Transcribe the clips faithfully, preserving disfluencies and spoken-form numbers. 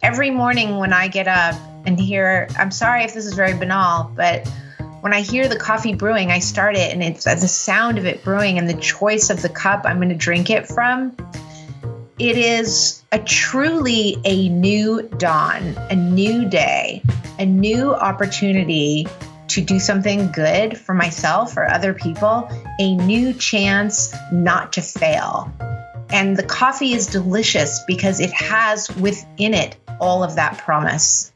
every morning when I get up and hear, I'm sorry if this is very banal, but when I hear the coffee brewing, I start it and it's the sound of it brewing and the choice of the cup I'm going to drink it from. It is a truly a new dawn, a new day, a new opportunity to do something good for myself or other people, a new chance not to fail. And the coffee is delicious because it has within it all of that promise.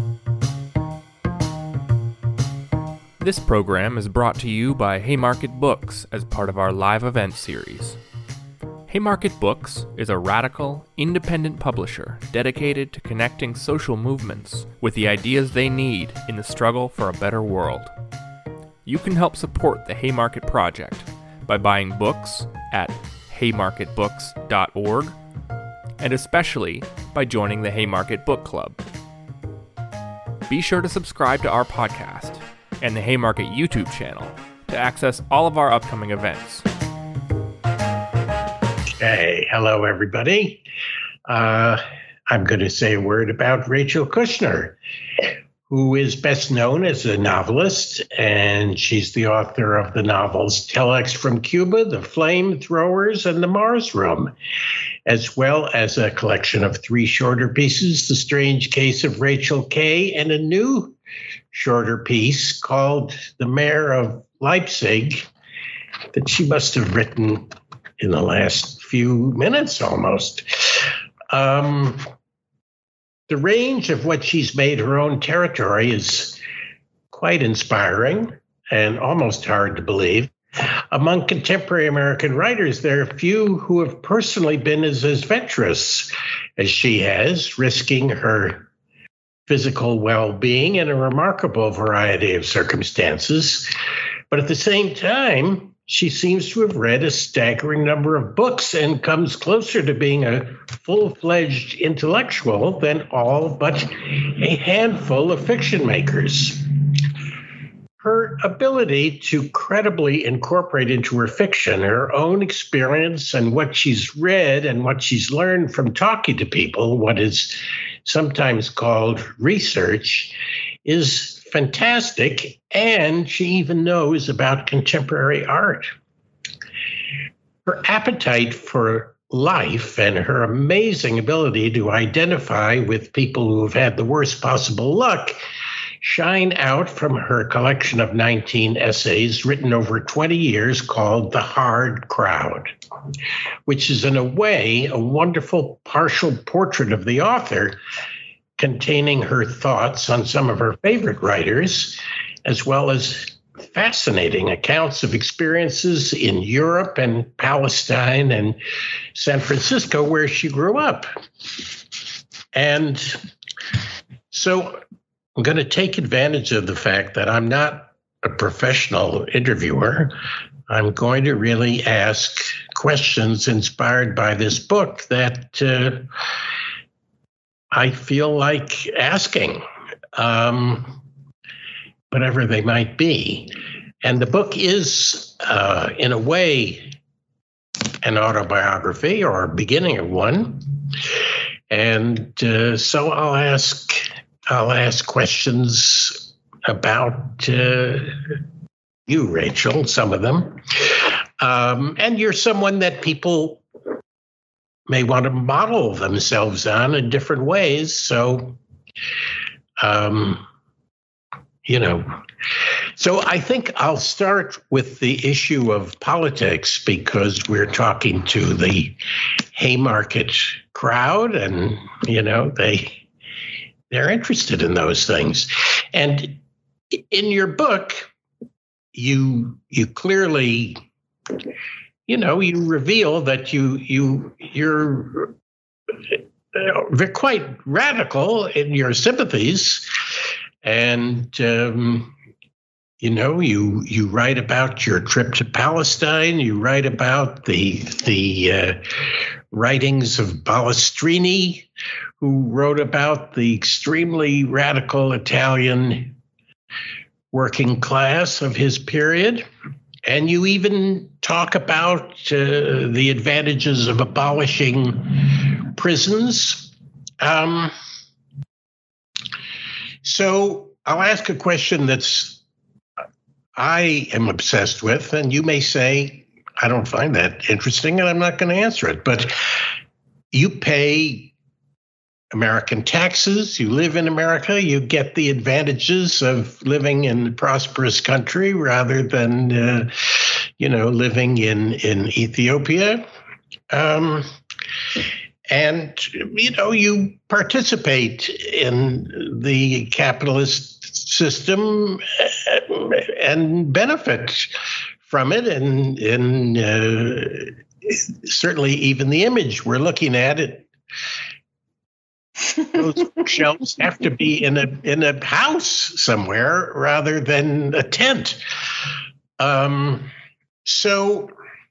This program is brought to you by Haymarket Books as part of our live event series. Haymarket Books is a radical, independent publisher dedicated to connecting social movements with the ideas they need in the struggle for a better world. You can help support the Haymarket Project by buying books at haymarket books dot org, and especially by joining the Haymarket Book Club. Be sure to subscribe to our podcast and the Haymarket YouTube channel to access all of our upcoming events. Hey, hello everybody. Uh, I'm going to say a word about Rachel Kushner, who is best known as a novelist, and she's the author of the novels Telex from Cuba, The Flamethrowers, and The Mars Room, as well as a collection of three shorter pieces, The Strange Case of Rachel Kay, and a new shorter piece called The Mayor of Leipzig that she must have written in the last few minutes almost. Um, the range of what she's made her own territory is quite inspiring and almost hard to believe. Among contemporary American writers, there are few who have personally been as adventurous as she has, risking her physical well-being in a remarkable variety of circumstances. But at the same time, she seems to have read a staggering number of books and comes closer to being a full-fledged intellectual than all but a handful of fiction makers. Her ability to credibly incorporate into her fiction her own experience and what she's read and what she's learned from talking to people, what is sometimes called research, is fantastic, and she even knows about contemporary art. Her appetite for life and her amazing ability to identify with people who have had the worst possible luck shine out from her collection of nineteen essays written over twenty years called The Hard Crowd, which is in a way a wonderful partial portrait of the author, containing her thoughts on some of her favorite writers, as well as fascinating accounts of experiences in Europe and Palestine and San Francisco, where she grew up. And so I'm going to take advantage of the fact that I'm not a professional interviewer. I'm going to really ask questions inspired by this book that uh, I feel like asking, um, whatever they might be. And the book is, uh, in a way, an autobiography or a beginning of one. And uh, so I'll ask, I'll ask questions about uh, you, Rachel, some of them. Um, and you're someone that people may want to model themselves on in different ways. So, um, you know, so I think I'll start with the issue of politics because we're talking to the Haymarket crowd and, you know, they, they're interested in those things. And in your book, you, you clearly, you know, you reveal that you you you're uh, quite radical in your sympathies, and um, you know, you you write about your trip to Palestine. You write about the the uh, writings of Balestrini, who wrote about the extremely radical Italian working class of his period. And you even talk about uh, the advantages of abolishing prisons. Um, So I'll ask a question that's I am obsessed with, and you may say, I don't find that interesting, and I'm not going to answer it. But you pay American taxes, you live in America, you get the advantages of living in a prosperous country rather than, uh, you know, living in, in Ethiopia. Um, and, you know, you participate in the capitalist system and benefit from it. And, and uh, certainly even the image we're looking at, it, those shelves have to be in a in a house somewhere rather than a tent. Um, so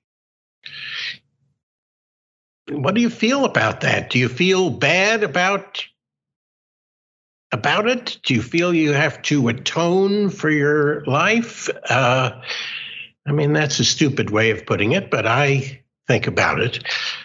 what do you feel about that? Do you feel bad about about it? Do you feel you have to atone for your life? Uh, I mean, that's a stupid way of putting it, but I think about it.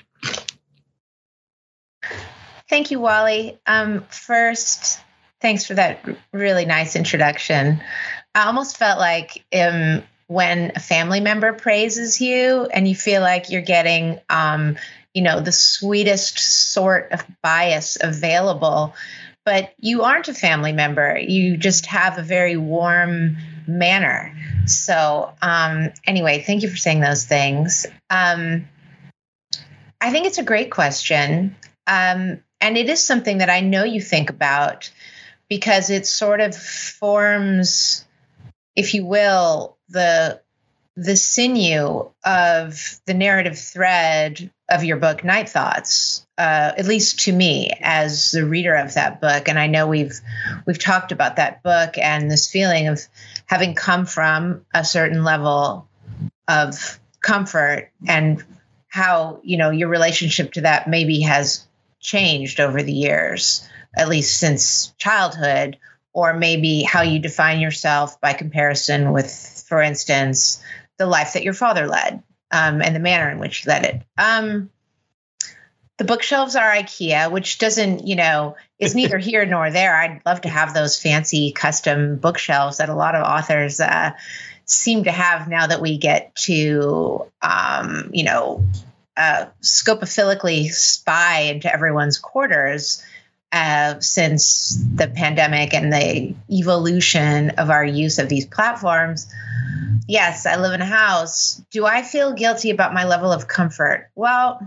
Thank you, Wally. Um, first, thanks for that really nice introduction. I almost felt like um, when a family member praises you and you feel like you're getting, um, you know, the sweetest sort of bias available, but you aren't a family member. You just have a very warm manner. So um, anyway, thank you for saying those things. Um, I think it's a great question. Um, And it is something that I know you think about because it sort of forms, if you will, the the sinew of the narrative thread of your book, Night Thoughts, uh, at least to me as the reader of that book. And I know we've we've talked about that book and this feeling of having come from a certain level of comfort and how, you know, your relationship to that maybe has changed over the years, at least since childhood, or maybe how you define yourself by comparison with, for instance, the life that your father led um, and the manner in which he led it. Um, the bookshelves are IKEA, which doesn't, you know, is neither here nor there. I'd love to have those fancy custom bookshelves that a lot of authors uh, seem to have now that we get to, um, you know, Uh, scopophilically spy into everyone's quarters uh, since the pandemic and the evolution of our use of these platforms. Yes, I live in a house. Do I feel guilty about my level of comfort? Well,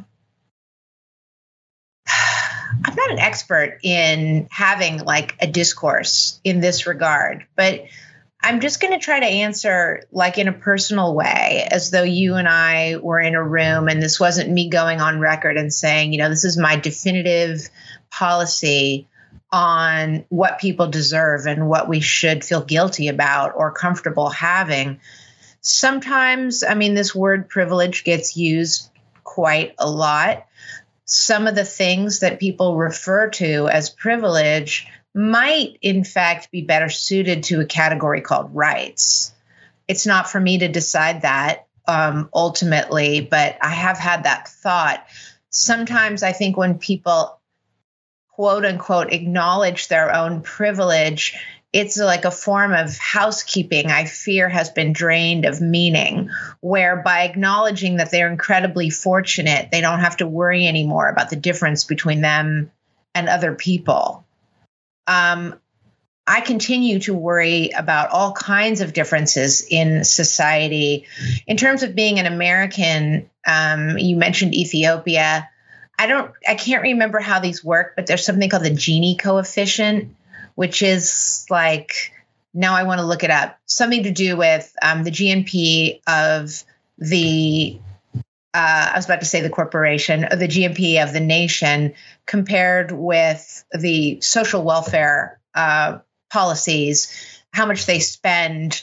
I'm not an expert in having like a discourse in this regard, but I'm just going to try to answer like in a personal way, as though you and I were in a room and this wasn't me going on record and saying, you know, this is my definitive policy on what people deserve and what we should feel guilty about or comfortable having. Sometimes, I mean, this word privilege gets used quite a lot. Some of the things that people refer to as privilege might, in fact, be better suited to a category called rights. It's not for me to decide that um, ultimately, but I have had that thought. Sometimes I think when people, quote unquote, acknowledge their own privilege, it's like a form of housekeeping I fear has been drained of meaning, where by acknowledging that they're incredibly fortunate, they don't have to worry anymore about the difference between them and other people. Um, I continue to worry about all kinds of differences in society. In terms of being an American, um, you mentioned Ethiopia. I don't, I can't remember how these work, but there's something called the Gini coefficient, which is like, now I want to look it up, something to do with um, the G N P of the, uh, I was about to say the corporation, or the G N P of the nation compared with the social welfare uh, policies, how much they spend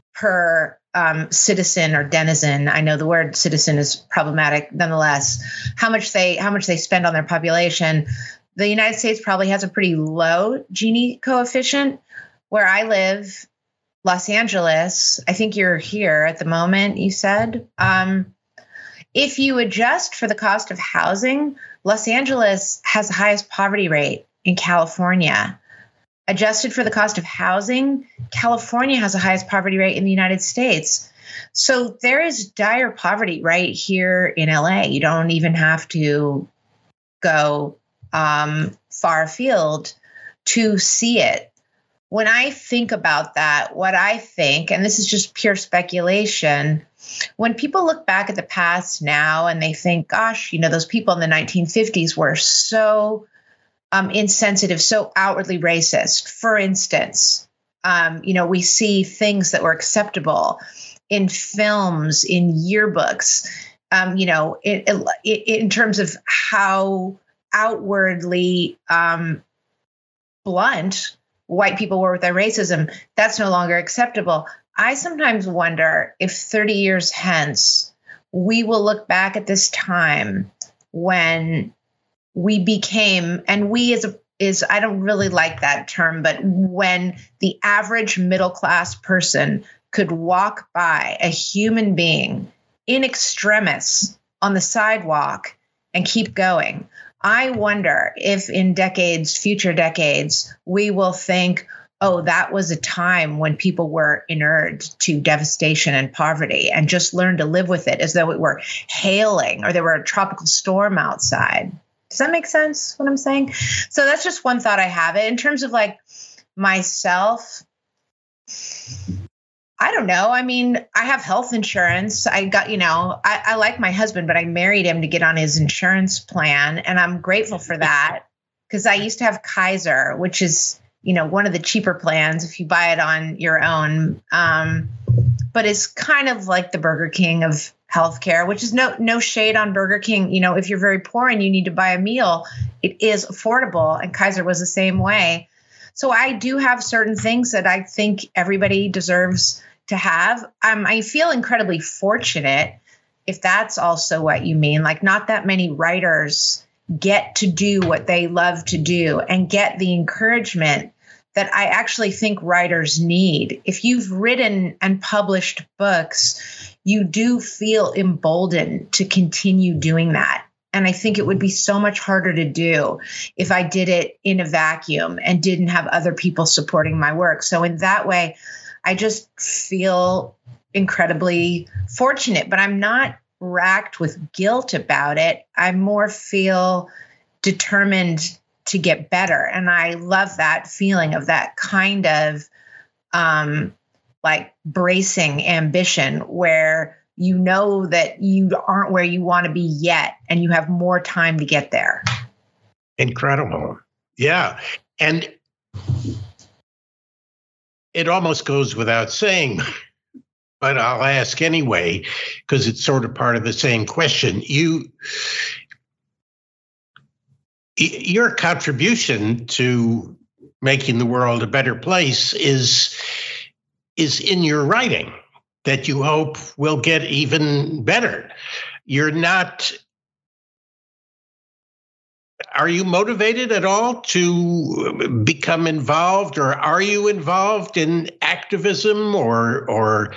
per um, citizen or denizen. I know the word citizen is problematic nonetheless. How much they how much they spend on their population. The United States probably has a pretty low Gini coefficient. Where I live, Los Angeles, I think you're here at the moment, you said. Um, if you adjust for the cost of housing, Los Angeles has the highest poverty rate in California. adjusted for the cost of housing, California has the highest poverty rate in the United States. So there is dire poverty right here in L A. You don't even have to go um, far afield to see it. When I think about that, what I think, and this is just pure speculation, when people look back at the past now and they think, gosh, you know, those people in the nineteen fifties were so um, insensitive, so outwardly racist. For instance, um, you know, we see things that were acceptable in films, in yearbooks, um, you know, in, in, in terms of how outwardly um, blunt white people were with their racism. That's no longer acceptable. I sometimes wonder if thirty years hence, we will look back at this time when we became, and we as a, is, I don't really like that term, but when the average middle class person could walk by a human being in extremis on the sidewalk and keep going. I wonder if in decades, future decades, we will think, oh, that was a time when people were inured to devastation and poverty and just learned to live with it as though it were hailing or there were a tropical storm outside. Does that make sense, what I'm saying? So that's just one thought I have. In terms of like myself, I don't know. I mean, I have health insurance. I got, you know, I, I like my husband, but I married him to get on his insurance plan. And I'm grateful for that because I used to have Kaiser, which is, you know, one of the cheaper plans if you buy it on your own. Um, but it's kind of like the Burger King of healthcare, which is no no shade on Burger King. You know, if you're very poor and you need to buy a meal, it is affordable. And Kaiser was the same way. So I do have certain things that I think everybody deserves to have. Um, I feel incredibly fortunate, if that's also what you mean. Like, not that many writers get to do what they love to do and get the encouragement that I actually think writers need. If you've written and published books, you do feel emboldened to continue doing that. And I think it would be so much harder to do if I did it in a vacuum and didn't have other people supporting my work. So in that way, I just feel incredibly fortunate, but I'm not racked with guilt about it. I more feel determined to get better. And I love that feeling of that kind of um, like bracing ambition where you know that you aren't where you want to be yet and you have more time to get there. Incredible. Yeah. And it almost goes without saying, but I'll ask anyway, because it's sort of part of the same question. You, your contribution to making the world a better place is, is in your writing that you hope will get even better. You're not, are you motivated at all to become involved, or are you involved in activism or or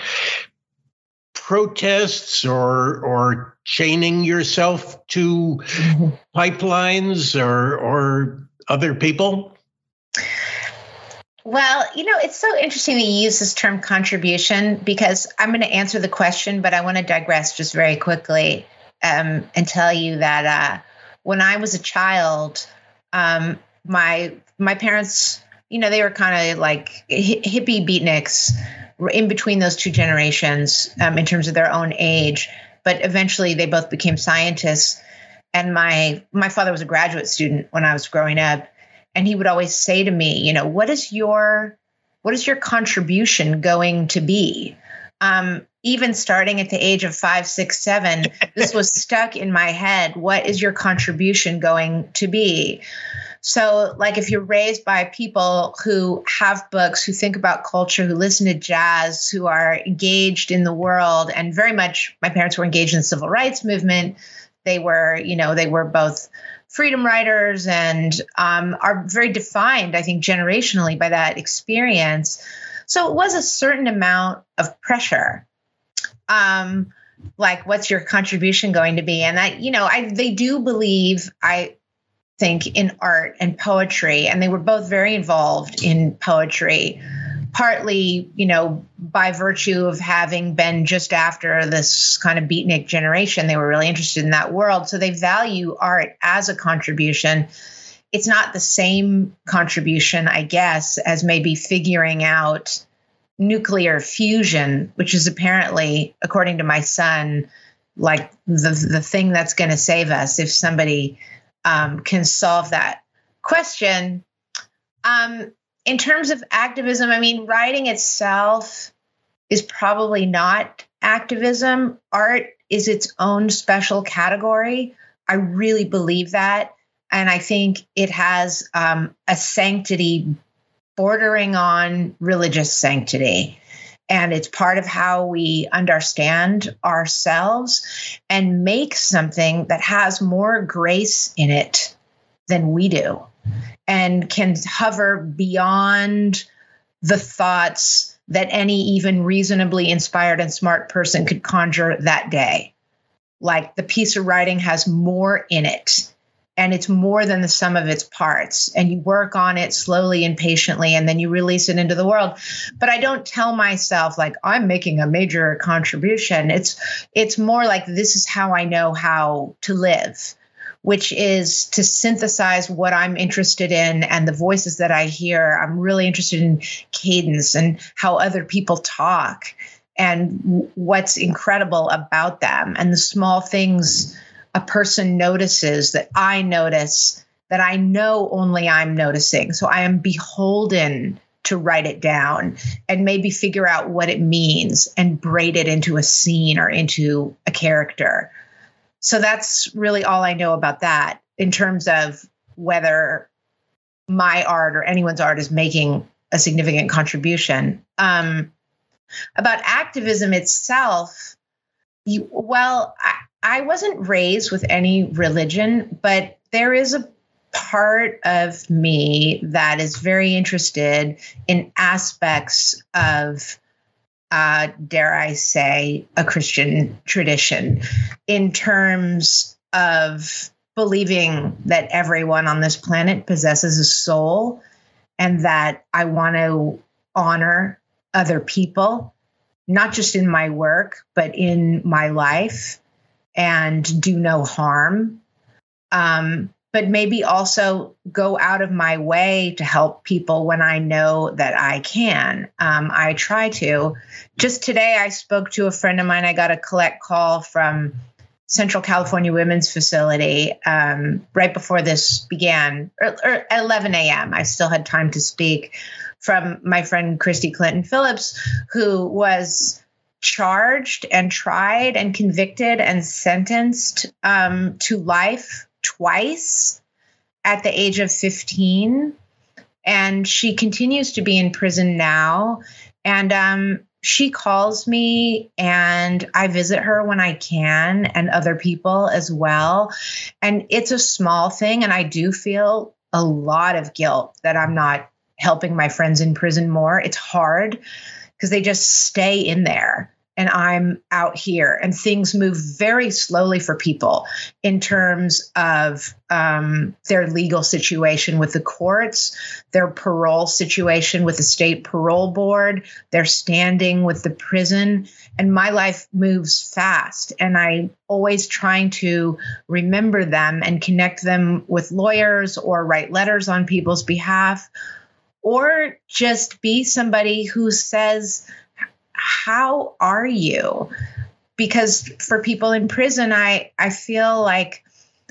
protests or or chaining yourself to mm-hmm. pipelines or or other people? Well, you know, it's so interesting that you use this term contribution, because I'm going to answer the question, but I want to digress just very quickly um, and tell you that uh, when I was a child, um, my my parents, you know, they were kind of like hippie beatniks in between those two generations um, in terms of their own age. But eventually they both became scientists. And my my father was a graduate student when I was growing up. And he would always say to me, you know, what is your what is your contribution going to be? Um, even starting at the age of five, six, seven, this was stuck in my head. What is your contribution going to be? So, like, if you're raised by people who have books, who think about culture, who listen to jazz, who are engaged in the world, and very much, my parents were engaged in the civil rights movement. They were, you know, they were both freedom writers and um, are very defined, I think, generationally by that experience. So it was a certain amount of pressure. Um, like, what's your contribution going to be? And I, you know, I, they do believe, I think, in art and poetry. And they were both very involved in poetry, partly, you know, by virtue of having been just after this kind of beatnik generation. They were really interested in that world. So they value art as a contribution. It's not the same contribution, I guess, as maybe figuring out nuclear fusion, which is apparently, according to my son, like the, the thing that's going to save us if somebody um, can solve that question. Um, in terms of activism, I mean, writing itself is probably not activism. Art is its own special category. I really believe that. And I think it has um, a sanctity bordering on religious sanctity. And it's part of how we understand ourselves and make something that has more grace in it than we do, and can hover beyond the thoughts that any even reasonably inspired and smart person could conjure that day. Like, the piece of writing has more in it, and it's more than the sum of its parts. And you work on it slowly and patiently, and then you release it into the world. But I don't tell myself, like, I'm making a major contribution. It's it's more like, this is how I know how to live, which is to synthesize what I'm interested in and the voices that I hear. I'm really interested in cadence and how other people talk and w- what's incredible about them and the small things a person notices that I notice that I know only I'm noticing. So I am beholden to write it down and maybe figure out what it means and braid it into a scene or into a character. So that's really all I know about that in terms of whether my art or anyone's art is making a significant contribution. Um, about activism itself, you, well, I, I wasn't raised with any religion, but there is a part of me that is very interested in aspects of, uh, dare I say, a Christian tradition, in terms of believing that everyone on this planet possesses a soul, and that I want to honor other people, not just in my work, but in my life, and do no harm, um, but maybe also go out of my way to help people when I know that I can. Um, I try to. Just today, I spoke to a friend of mine. I got a collect call from Central California Women's Facility um, right before this began, or, or at eleven a.m. I still had time to speak, from my friend Christy Clinton Phillips, who was charged and tried and convicted and sentenced um, to life twice at the age of fifteen. And she continues to be in prison now. And um, she calls me, and I visit her when I can, and other people as well. And it's a small thing. And I do feel a lot of guilt that I'm not helping my friends in prison more. It's hard because they just stay in there, and I'm out here, and things move very slowly for people in terms of um, their legal situation with the courts, their parole situation with the state parole board, their standing with the prison. And my life moves fast, and I'm always trying to remember them and connect them with lawyers, or write letters on people's behalf, or just be somebody who says, how are you? Because for people in prison, I, I feel like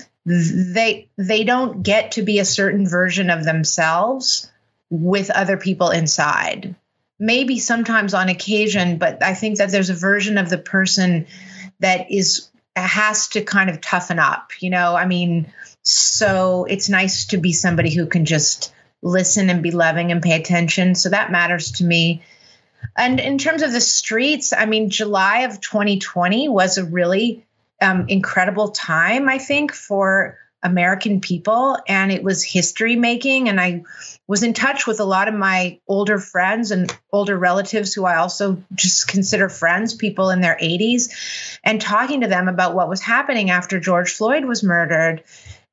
they they don't get to be a certain version of themselves with other people inside. Maybe sometimes on occasion, but I think that there's a version of the person that is has to kind of toughen up, you know? I mean, so it's nice to be somebody who can just listen and be loving and pay attention. So that matters to me. And in terms of the streets, I mean, July of twenty twenty was a really um, incredible time, I think, for American people. And it was history making. And I was in touch with a lot of my older friends and older relatives who I also just consider friends, people in their eighties, and talking to them about what was happening after George Floyd was murdered.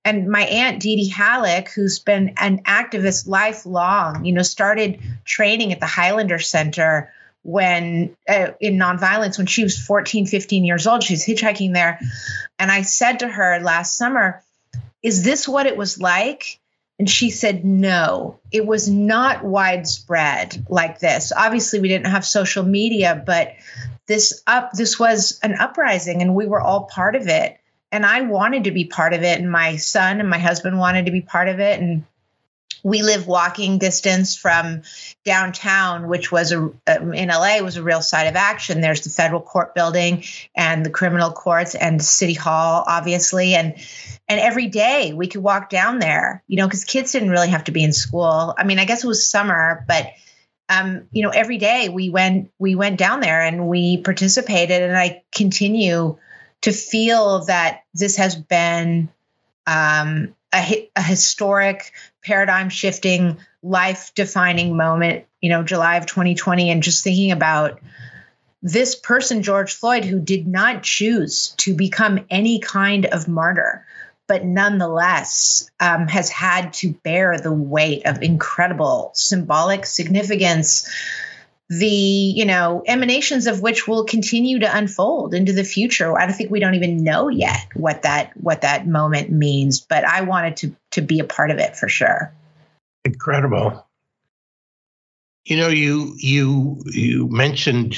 and my aunt Dee Dee Halleck, who's been an activist lifelong, you know, started training at the Highlander Center when uh, in nonviolence when she was fourteen, fifteen years old. She was hitchhiking there. And I said to her last summer, is this what it was like? And she said, no, it was not widespread like this. Obviously, we didn't have social media, but this up this was an uprising and we were all part of it. And I wanted to be part of it. And my son and my husband wanted to be part of it. And we live walking distance from downtown, which was a, um, in L A was a real site of action. There's the federal court building and the criminal courts and City Hall, obviously. And And every day we could walk down there, you know, because kids didn't really have to be in school. I mean, I guess it was summer, but, um, you know, every day we went we went down there and we participated. And I continue to feel that this has been um, a, a historic, paradigm shifting, life defining moment, you know, July of twenty twenty. And just thinking about this person, George Floyd, who did not choose to become any kind of martyr, but nonetheless um, has had to bear the weight of incredible symbolic significance, the, you know, emanations of which will continue to unfold into the future. I don't think we don't even know yet what that what that moment means, but I wanted to to be a part of it for sure. Incredible. You know, you you you mentioned,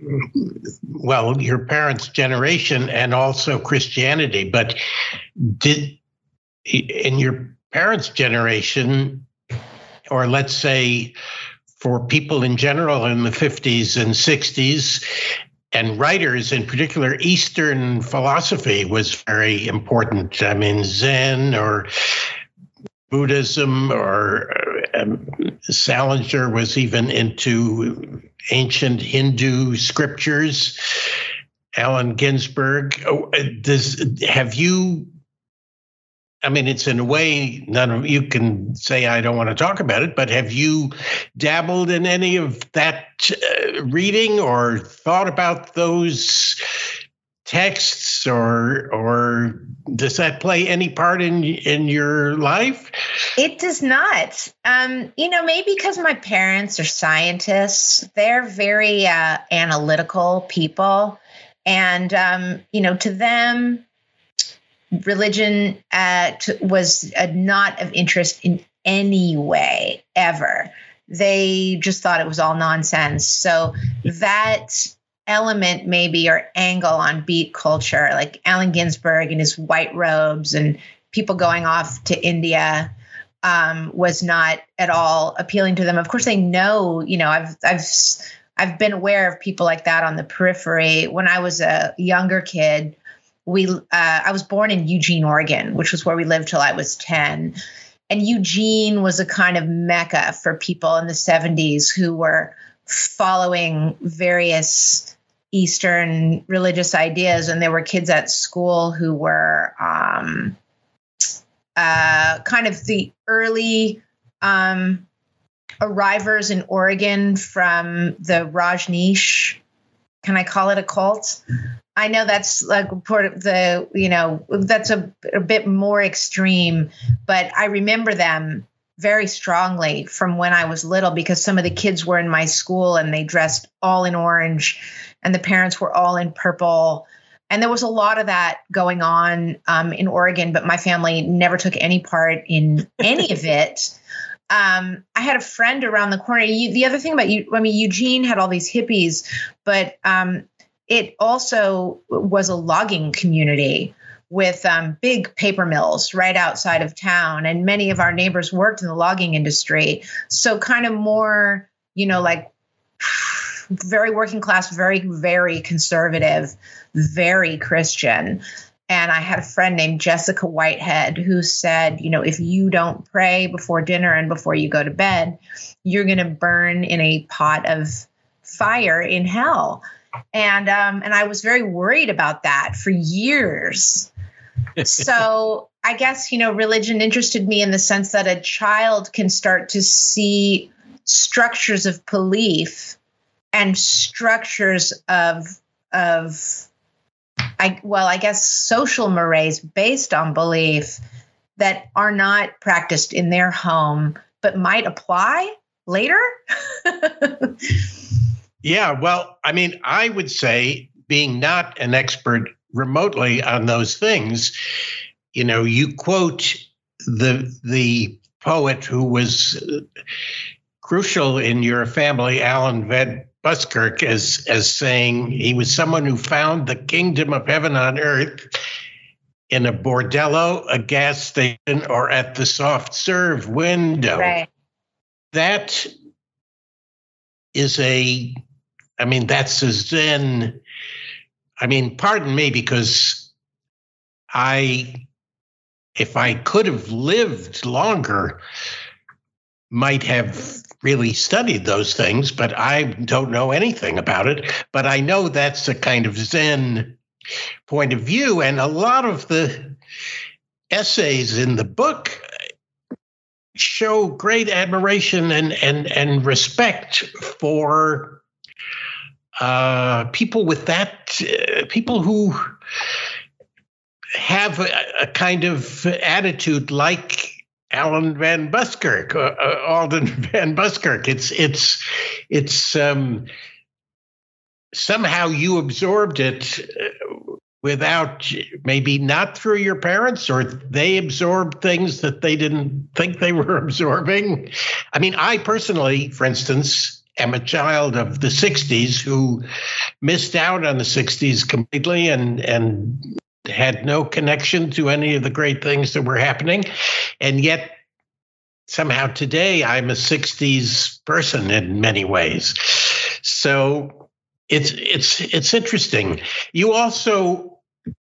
well, your parents' generation and also Christianity, but did in your parents' generation, or let's say for people in general in the fifties and sixties, and writers in particular, Eastern philosophy was very important. I mean, Zen or Buddhism, or um, Salinger was even into ancient Hindu scriptures. Allen Ginsberg. Does have you? I mean, it's in a way none of you can say I don't want to talk about it, but have you dabbled in any of that uh, reading or thought about those texts, or or does that play any part in in your life? It does not. Um, you know, maybe because my parents are scientists, they're very uh, analytical people. And, um, you know, to them, religion uh, t- was uh, not of interest in any way, ever. They just thought it was all nonsense. So that element maybe, or angle on beat culture, like Allen Ginsberg and his white robes and people going off to India, um, was not at all appealing to them. Of course, they know, you know, I've, I've, I've been aware of people like that on the periphery. When I was a younger kid, we, uh, I was born in Eugene, Oregon, which was where we lived till I was ten. And Eugene was a kind of mecca for people in the seventies who were following various Eastern religious ideas. And there were kids at school who were um, uh, kind of the early um, arrivers in Oregon from the Rajneesh. Can I call it a cult? I know that's like part of the, you know, that's a, a bit more extreme, but I remember them very strongly from when I was little, because some of the kids were in my school and they dressed all in orange and the parents were all in purple. And there was a lot of that going on um, in Oregon, but my family never took any part in any of it. Um, I had a friend around the corner. You, the other thing about you, I mean, Eugene had all these hippies, but um, it also was a logging community with um, big paper mills right outside of town. And many of our neighbors worked in the logging industry. So kind of more, you know, like very working class, very, very conservative, very Christian. And I had a friend named Jessica Whitehead who said, you know, if you don't pray before dinner and before you go to bed, you're going to burn in a pot of fire in hell. And um, and I was very worried about that for years. So I guess, you know, religion interested me in the sense that a child can start to see structures of belief and structures of of I well, I guess social mores based on belief that are not practiced in their home, but might apply later? Yeah, well, I mean, I would say, being not an expert remotely on those things, you know, you quote the the poet who was crucial in your family, Alan Van Buskirk, as as saying he was someone who found the kingdom of heaven on earth in a bordello, a gas station, or at the soft serve window. Right. That is a, I mean, that's a Zen. I mean, pardon me, because I, if I could have lived longer, might have really studied those things, but I don't know anything about it. But I know that's a kind of Zen point of view. And a lot of the essays in the book show great admiration and and, and respect for uh, people with that, uh, people who have a, a kind of attitude like Alan Van Buskirk, uh, uh, Alden Van Buskirk. It's it's it's um, somehow you absorbed it uh, without, maybe not through your parents, or they absorbed things that they didn't think they were absorbing. I mean, I personally, for instance, am a child of the sixties who missed out on the sixties completely and and. had no connection to any of the great things that were happening. And yet somehow today I'm a sixties person in many ways. So it's, it's, it's interesting. You also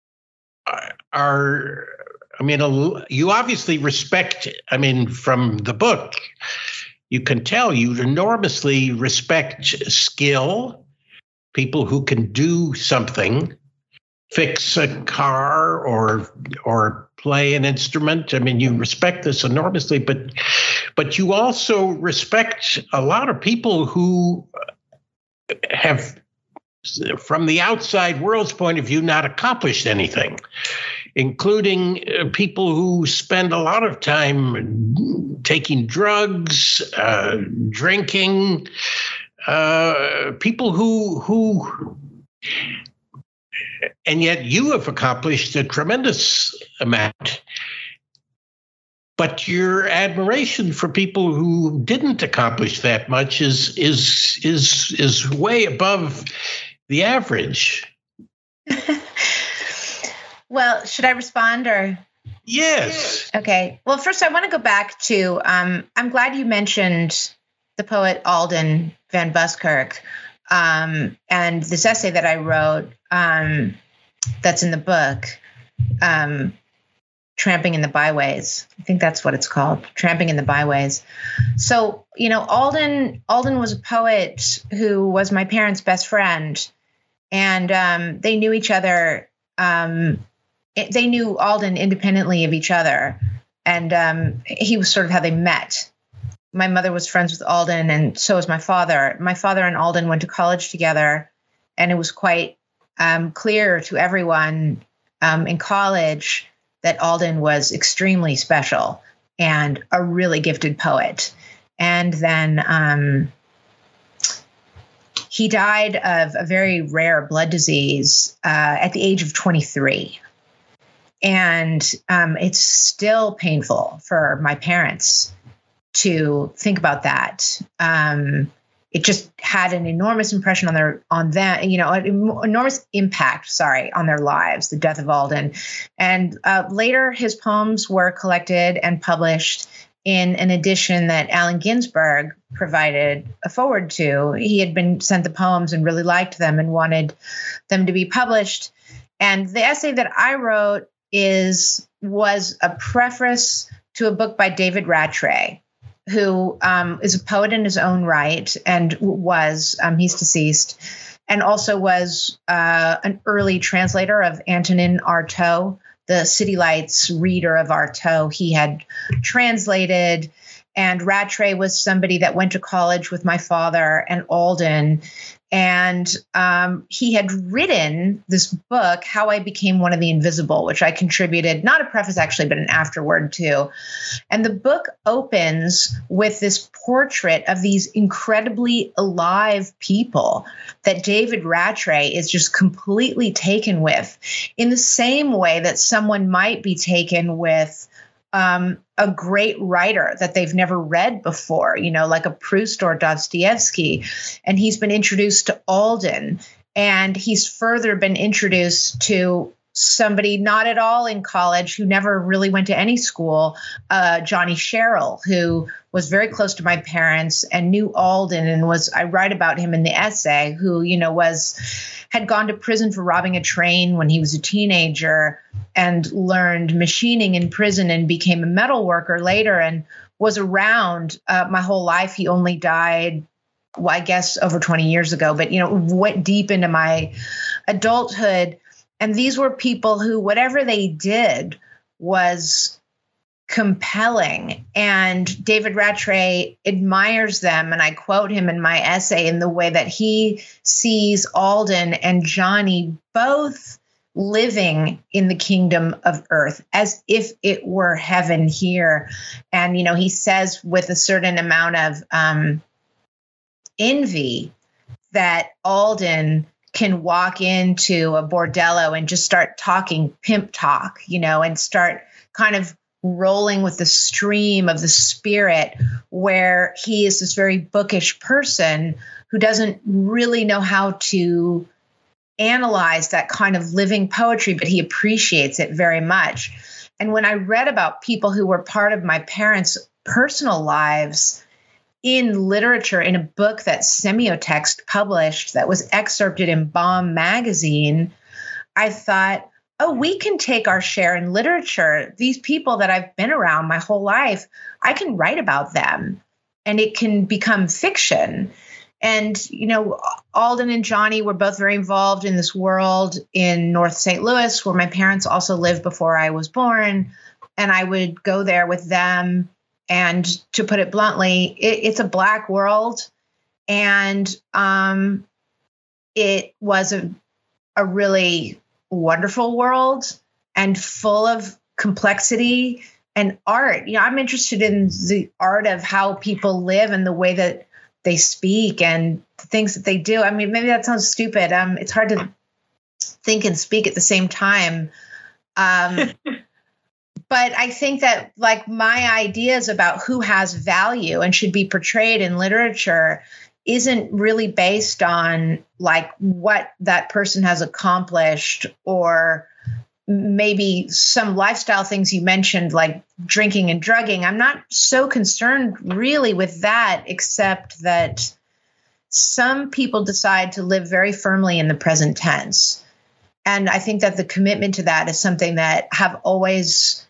are, I mean, you obviously respect, I mean, from the book, you can tell you enormously respect skill, people who can do something, fix a car or or play an instrument. I mean, you respect this enormously, but but you also respect a lot of people who have, from the outside world's point of view, not accomplished anything, including people who spend a lot of time taking drugs, uh, drinking, uh, people who who. And yet you have accomplished a tremendous amount. But your admiration for people who didn't accomplish that much is is is is way above the average. Well, should I respond or? Yes. Okay. Well, first I want to go back to, um, I'm glad you mentioned the poet Alden Van Buskirk. Um, and this essay that I wrote, um, that's in the book, um, Tramping in the Byways. I think that's what it's called, Tramping in the Byways. So, you know, Alden, Alden was a poet who was my parents' best friend, and um, they knew each other. Um, it, they knew Alden independently of each other, and um, he was sort of how they met. My mother was friends with Alden, and so was my father. My father and Alden went to college together, and it was quite um, clear to everyone um, in college that Alden was extremely special and a really gifted poet. And then um, he died of a very rare blood disease uh, at the age of twenty-three. And um, it's still painful for my parents to think about that. Um, it just had an enormous impression on their, on them, you know, an enormous impact, sorry, on their lives, the death of Alden. And uh, later his poems were collected and published in an edition that Allen Ginsberg provided a forward to. He had been sent the poems and really liked them and wanted them to be published. And the essay that I wrote is, was a preface to a book by David Rattray, who um, is a poet in his own right and was, um, he's deceased, and also was uh, an early translator of Antonin Artaud, the City Lights reader of Artaud. He had translated And Rattray was somebody that went to college with my father and Alden. And um, he had written this book, How I Became One of the Invisible, which I contributed, not a preface actually, but an afterword to. And the book opens with this portrait of these incredibly alive people that David Rattray is just completely taken with, in the same way that someone might be taken with Um, a great writer that they've never read before, you know, like a Proust or Dostoevsky. And he's been introduced to Alden, and he's further been introduced to somebody not at all in college who never really went to any school, uh, Johnny Sherrill, who was very close to my parents and knew Alden, and was, I write about him in the essay, who, you know, was, had gone to prison for robbing a train when he was a teenager and learned machining in prison and became a metal worker later and was around uh, my whole life. He only died, well, I guess over twenty years ago, but, you know, went deep into my adulthood. And these were people who, whatever they did was compelling. And David Rattray admires them. And I quote him in my essay in the way that he sees Alden and Johnny both living in the kingdom of earth as if it were heaven here. And, you know, he says with a certain amount of um, envy that Alden can walk into a bordello and just start talking pimp talk, you know, and start kind of rolling with the stream of the spirit, where he is this very bookish person who doesn't really know how to analyze that kind of living poetry, but he appreciates it very much. And when I read about people who were part of my parents' personal lives in literature, in a book that Semiotext published that was excerpted in Bomb magazine, I thought, oh, we can take our share in literature. These people that I've been around my whole life, I can write about them and it can become fiction. And, you know, Alden and Johnny were both very involved in this world in North Saint Louis, where my parents also lived before I was born. And I would go there with them. And to put it bluntly, it, it's a Black world. And um, it was a, a really wonderful world and full of complexity and art. You know, I'm interested in the art of how people live and the way that they speak and the things that they do. I mean, maybe that sounds stupid. Um, it's hard to think and speak at the same time. Um, but I think that, like, my ideas about who has value and should be portrayed in literature isn't really based on like what that person has accomplished, or maybe some lifestyle things you mentioned, like drinking and drugging. I'm not so concerned really with that, except that some people decide to live very firmly in the present tense. And I think that the commitment to that is something that have always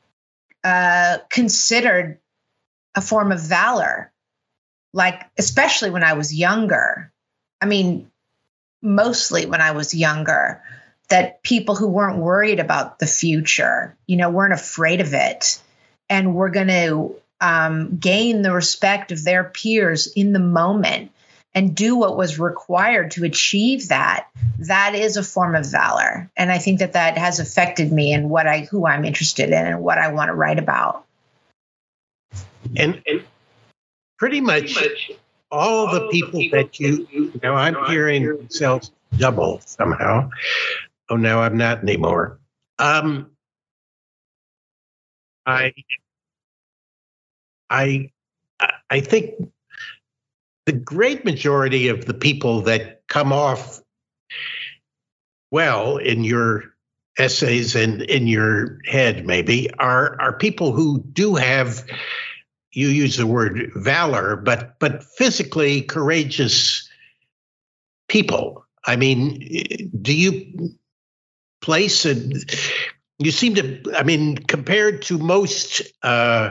uh, considered a form of valor. Like, especially when I was younger, I mean, mostly when I was younger, that people who weren't worried about the future, you know, weren't afraid of it, and were going to um, gain the respect of their peers in the moment and do what was required to achieve that, that is a form of valor. And I think that that has affected me and what I, who I'm interested in and what I want to write about. And, and pretty much, pretty much all, all the people, people that you, you now I'm no, hearing hear themselves double somehow. Oh, no, I'm not anymore. Um, I, I, I think the great majority of the people that come off well in your essays and in your head, maybe, are are people who do have, you use the word valor, but but physically courageous people. I mean, do you place a, you seem to, I mean, compared to most uh,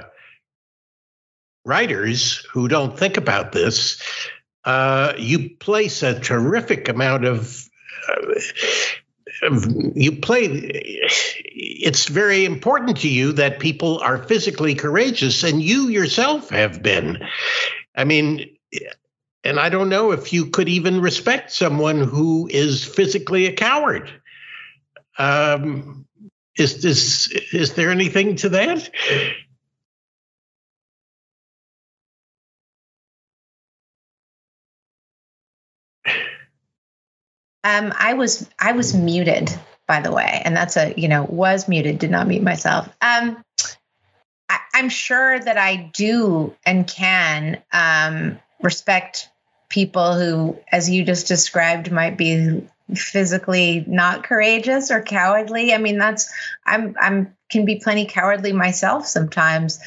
writers who don't think about this, uh, you place a terrific amount of uh, you play, it's very important to you that people are physically courageous, and you yourself have been. I mean, and I don't know if you could even respect someone who is physically a coward. Um, is this, is there anything to that? Um, I was I was muted, by the way, and that's a you know was muted, did not mute myself. Um, I, I'm sure that I do and can um, respect people who, as you just described, might be physically not courageous or cowardly. I mean, that's I'm I'm can be plenty cowardly myself sometimes.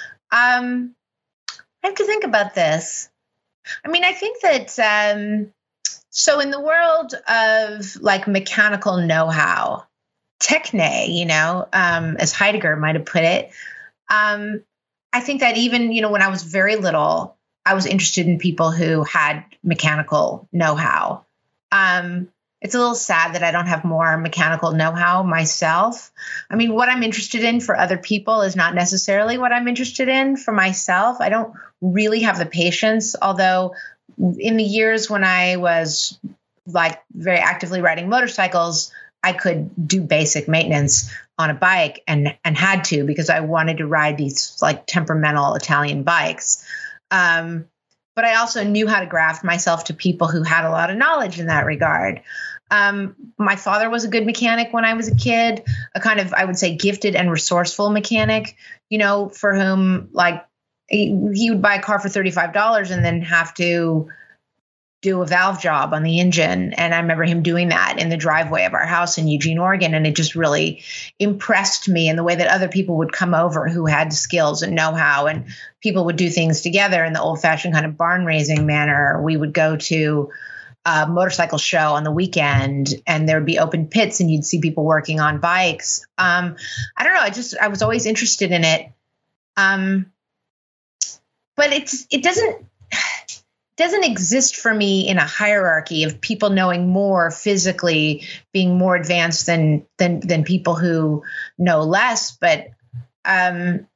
Um, I have to think about this. I mean, I think that. Um, So in the world of like mechanical know-how, techne, you know, um, as Heidegger might have put it, um, I think that even, you know, when I was very little, I was interested in people who had mechanical know-how. Um, it's a little sad that I don't have more mechanical know-how myself. I mean, what I'm interested in for other people is not necessarily what I'm interested in for myself. I don't really have the patience, although in the years when I was like very actively riding motorcycles, I could do basic maintenance on a bike and, and had to because I wanted to ride these like temperamental Italian bikes. Um, but I also knew how to graft myself to people who had a lot of knowledge in that regard. Um, my father was a good mechanic when I was a kid, a kind of, I would say, gifted and resourceful mechanic, you know, for whom like, He, he would buy a car for thirty-five dollars and then have to do a valve job on the engine. And I remember him doing that in the driveway of our house in Eugene, Oregon. And it just really impressed me in the way that other people would come over who had skills and know-how, and people would do things together in the old-fashioned kind of barn raising manner. We would go to a motorcycle show on the weekend and there would be open pits and you'd see people working on bikes. Um, I don't know. I just, I was always interested in it. Um, But it's it doesn't doesn't exist for me in a hierarchy of people knowing more physically, being more advanced than than than people who know less. But um,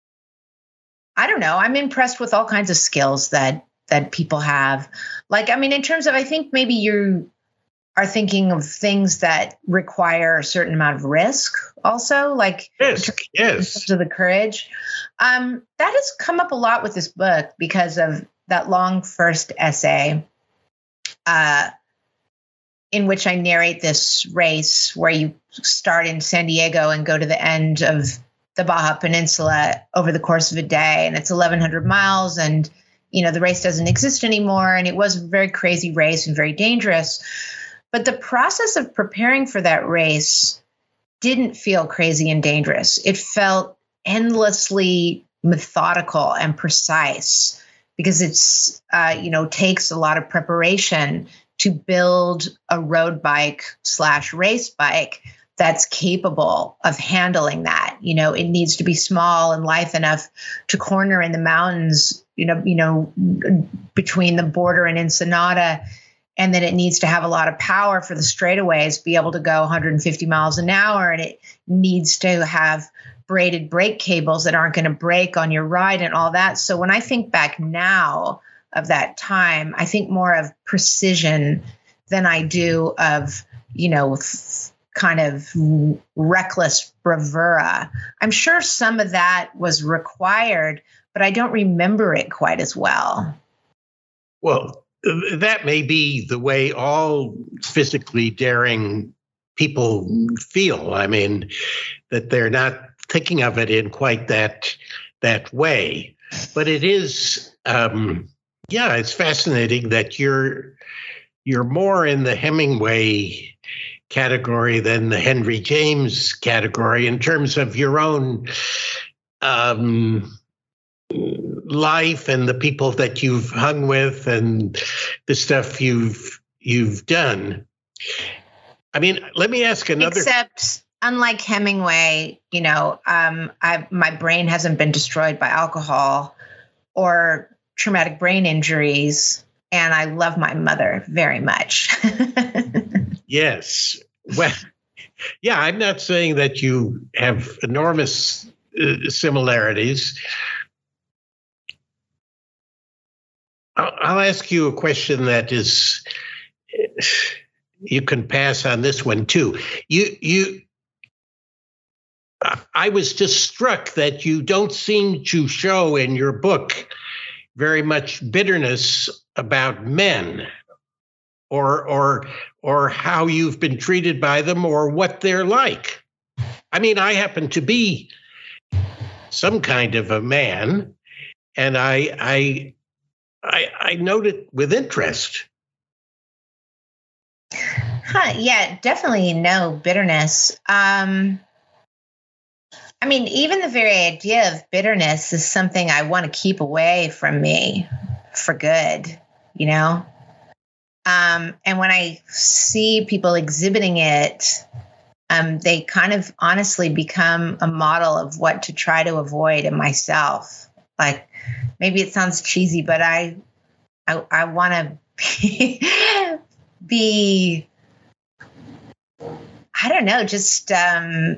I don't know. I'm impressed with all kinds of skills that that people have. Like, I mean, in terms of, I think maybe you are thinking of things that require a certain amount of risk also, like yes, in yes. terms of the courage. Um, that has come up a lot with this book because of that long first essay uh, in which I narrate this race where you start in San Diego and go to the end of the Baja Peninsula over the course of a day. And it's eleven hundred miles and, you know, the race doesn't exist anymore. And it was a very crazy race and very dangerous. But the process of preparing for that race didn't feel crazy and dangerous. It felt endlessly methodical and precise because it's, uh, you know, takes a lot of preparation to build a road bike slash race bike that's capable of handling that. You know, it needs to be small and lithe enough to corner in the mountains, you know, you know, between the border and Ensenada. And then it needs to have a lot of power for the straightaways, be able to go one hundred fifty miles an hour. And it needs to have braided brake cables that aren't going to break on your ride and all that. So when I think back now of that time, I think more of precision than I do of, you know, kind of reckless bravura. I'm sure some of that was required, but I don't remember it quite as well. Well, that may be the way all physically daring people feel. I mean, that they're not thinking of it in quite that that way. But it is, um, yeah, it's fascinating that you're you're more in the Hemingway category than the Henry James category in terms of your own um, life and the people that you've hung with and the stuff you've you've done. I mean, let me ask another. Except, unlike Hemingway, you know, um, I my brain hasn't been destroyed by alcohol or traumatic brain injuries, and I love my mother very much. Yes. Well, Yeah, I'm not saying that you have enormous uh, similarities. I'll, I'll ask you a question that is, you can pass on this one too. You, you, I was just struck that you don't seem to show in your book very much bitterness about men, or or or how you've been treated by them, or what they're like. I mean, I happen to be some kind of a man, and I I I, I note it with interest. Huh, yeah, definitely no bitterness. Um, I mean, even the very idea of bitterness is something I want to keep away from me for good, you know? Um, and when I see people exhibiting it, um, they kind of honestly become a model of what to try to avoid in myself. Like, maybe it sounds cheesy, but I, I, I want to be, be, I don't know, just um,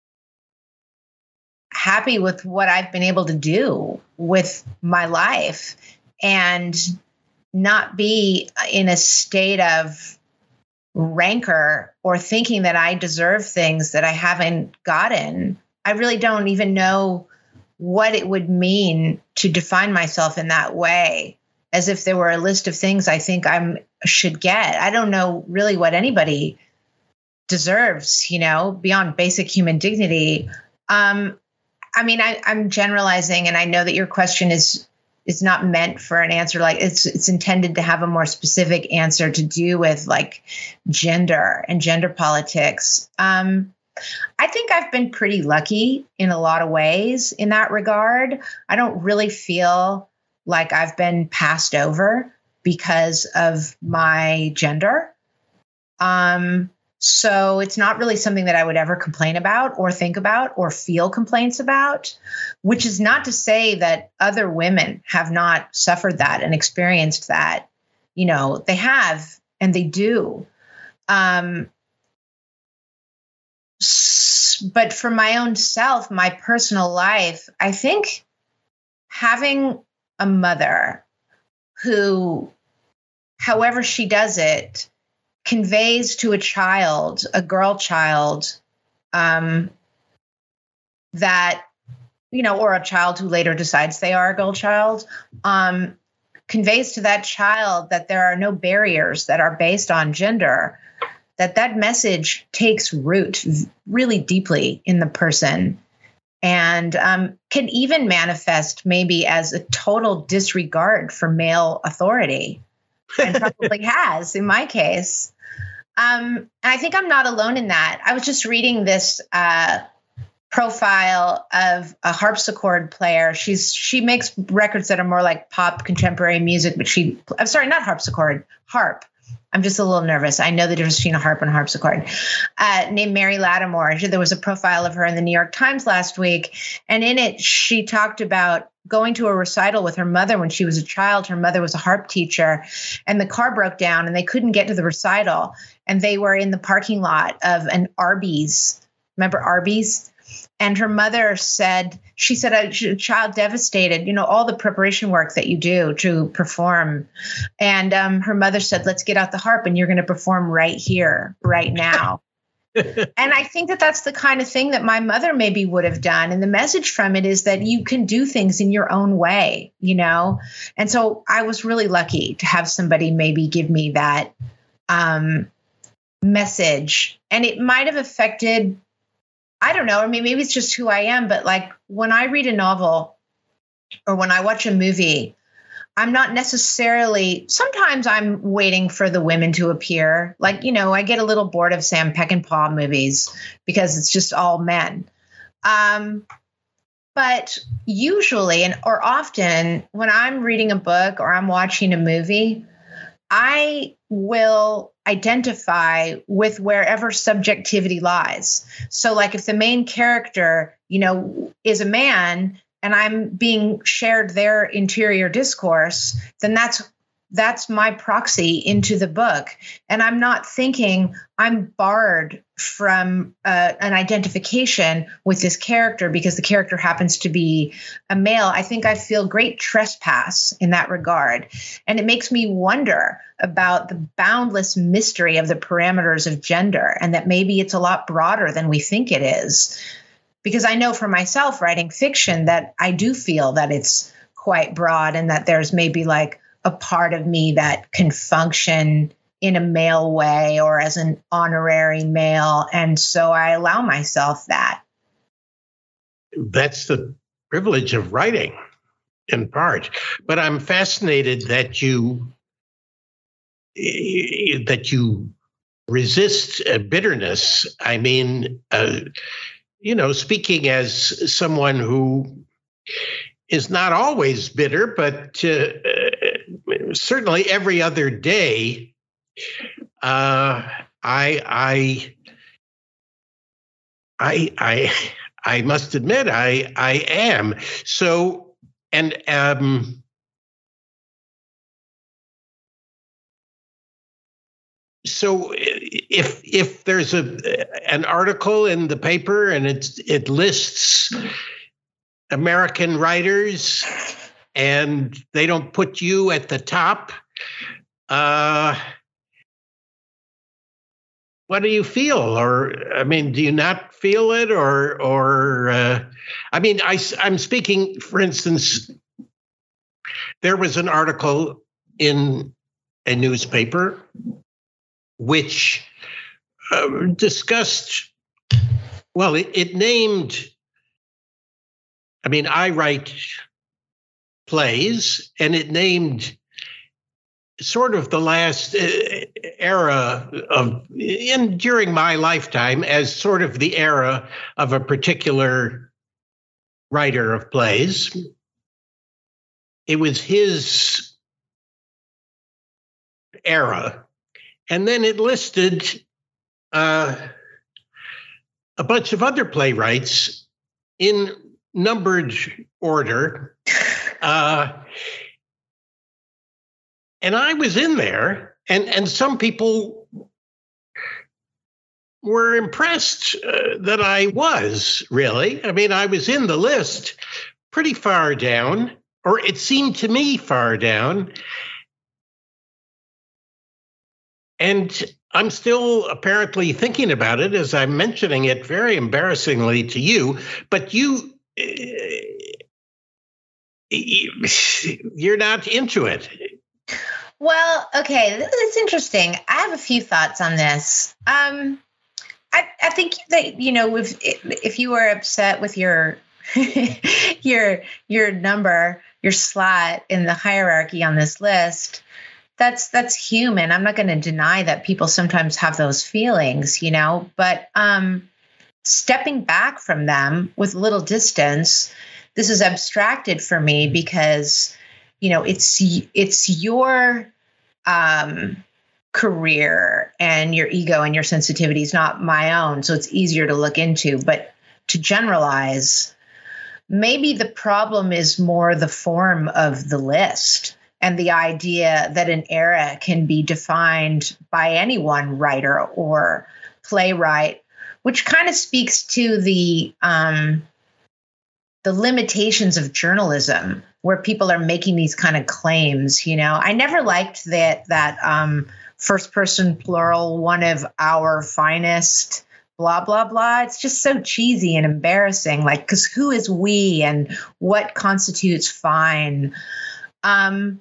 happy with what I've been able to do with my life, and not be in a state of rancor or thinking that I deserve things that I haven't gotten. I really don't even know what it would mean to define myself in that way, as if there were a list of things I think I should get. I don't know really what anybody deserves, you know, beyond basic human dignity. Um, I mean, I, I'm generalizing, and I know that your question is is not meant for an answer. Like it's it's intended to have a more specific answer to do with like gender and gender politics. Um, I think I've been pretty lucky in a lot of ways in that regard. I don't really feel like I've been passed over because of my gender. Um, so it's not really something that I would ever complain about or think about or feel complaints about, which is not to say that other women have not suffered that and experienced that. You know, they have, and they do. Um, but for my own self, my personal life, I think having a mother who, however she does it, conveys to a child, a girl child, um, that, you know, or a child who later decides they are a girl child, um, conveys to that child that there are no barriers that are based on gender, that that message takes root really deeply in the person, and um, can even manifest maybe as a total disregard for male authority, and probably has in my case. Um, and I think I'm not alone in that. I was just reading this uh, profile of a harpsichord player. She's she makes records that are more like pop contemporary music, but she, I'm sorry, not harpsichord, harp. I'm just a little nervous. I know the difference between a harp and a harpsichord. Uh, named Mary Lattimore. There was a profile of her in the New York Times last week, and in it she talked about going to a recital with her mother when she was a child. Her mother was a harp teacher, and the car broke down and they couldn't get to the recital, and they were in the parking lot of an Arby's. Remember Arby's? And her mother said, she said, a child devastated, you know, all the preparation work that you do to perform. And um, her mother said, let's get out the harp and you're going to perform right here, right now. And I think that that's the kind of thing that my mother maybe would have done. And the message from it is that you can do things in your own way, you know? And so I was really lucky to have somebody maybe give me that um, message. And it might have affected, I don't know, I mean, maybe it's just who I am, but like when I read a novel or when I watch a movie, I'm not necessarily, sometimes I'm waiting for the women to appear. Like, you know, I get a little bored of Sam Peckinpah movies because it's just all men. Um, but usually, and or often when I'm reading a book or I'm watching a movie, I will identify with wherever subjectivity lies. So like if the main character, you know, is a man and I'm being shared their interior discourse, then that's that's my proxy into the book. And I'm not thinking I'm barred from uh, an identification with this character because the character happens to be a male. I think I feel great trespass in that regard. And it makes me wonder about the boundless mystery of the parameters of gender, and that maybe it's a lot broader than we think it is. Because I know for myself, writing fiction, that I do feel that it's quite broad, and that there's maybe like a part of me that can function in a male way or as an honorary male. And so I allow myself that. That's the privilege of writing, in part. But I'm fascinated that you that you resist uh, bitterness. I mean, uh, you know, speaking as someone who is not always bitter, but uh, certainly every other day, uh, I, I, I, I, I must admit, I, I am. So, and um, so if if there's a an article in the paper and it's it lists American writers, and they don't put you at the top, uh, what do you feel? Or, I mean, do you not feel it? Or, or uh, I mean, I, I'm speaking, for instance, there was an article in a newspaper which uh, discussed, well, it, it named, I mean, I write plays, and it named sort of the last uh, era of, in during my lifetime, as sort of the era of a particular writer of plays. It was his era. And then it listed uh, a bunch of other playwrights in numbered order. Uh, and I was in there, and, and some people were impressed uh, that I was, really. I mean, I was in the list pretty far down, or it seemed to me far down. And I'm still apparently thinking about it as I'm mentioning it very embarrassingly to you, but you, you're not into it. Well, okay, that's interesting. I have a few thoughts on this. Um, I, I think that, you know, if if you were upset with your your your number, your slot in the hierarchy on this list, that's that's human. I'm not going to deny that people sometimes have those feelings, you know, but um, stepping back from them with a little distance, this is abstracted for me because, you know, it's it's your um, career and your ego and your sensitivities, not my own. So it's easier to look into. But to generalize, maybe the problem is more the form of the list and the idea that an era can be defined by any one writer or playwright, which kind of speaks to the um, the limitations of journalism, where people are making these kind of claims. You know, I never liked that that um, first person plural, one of our finest, blah, blah, blah. It's just so cheesy and embarrassing. Like, because who is we and what constitutes fine? Um,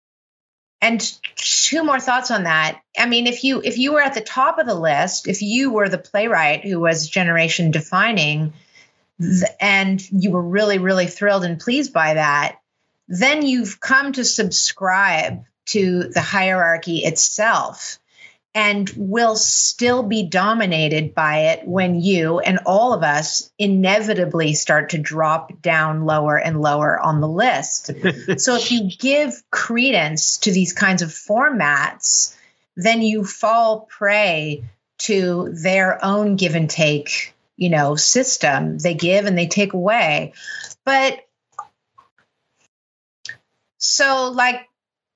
and two more thoughts on that. I mean, if you if you were at the top of the list, if you were the playwright who was generation defining, th- and you were really, really thrilled and pleased by that, then you've come to subscribe to the hierarchy itself and will still be dominated by it when you and all of us inevitably start to drop down lower and lower on the list. So if you give credence to these kinds of formats, then you fall prey to their own give and take, you know, system. They give and they take away. But so like,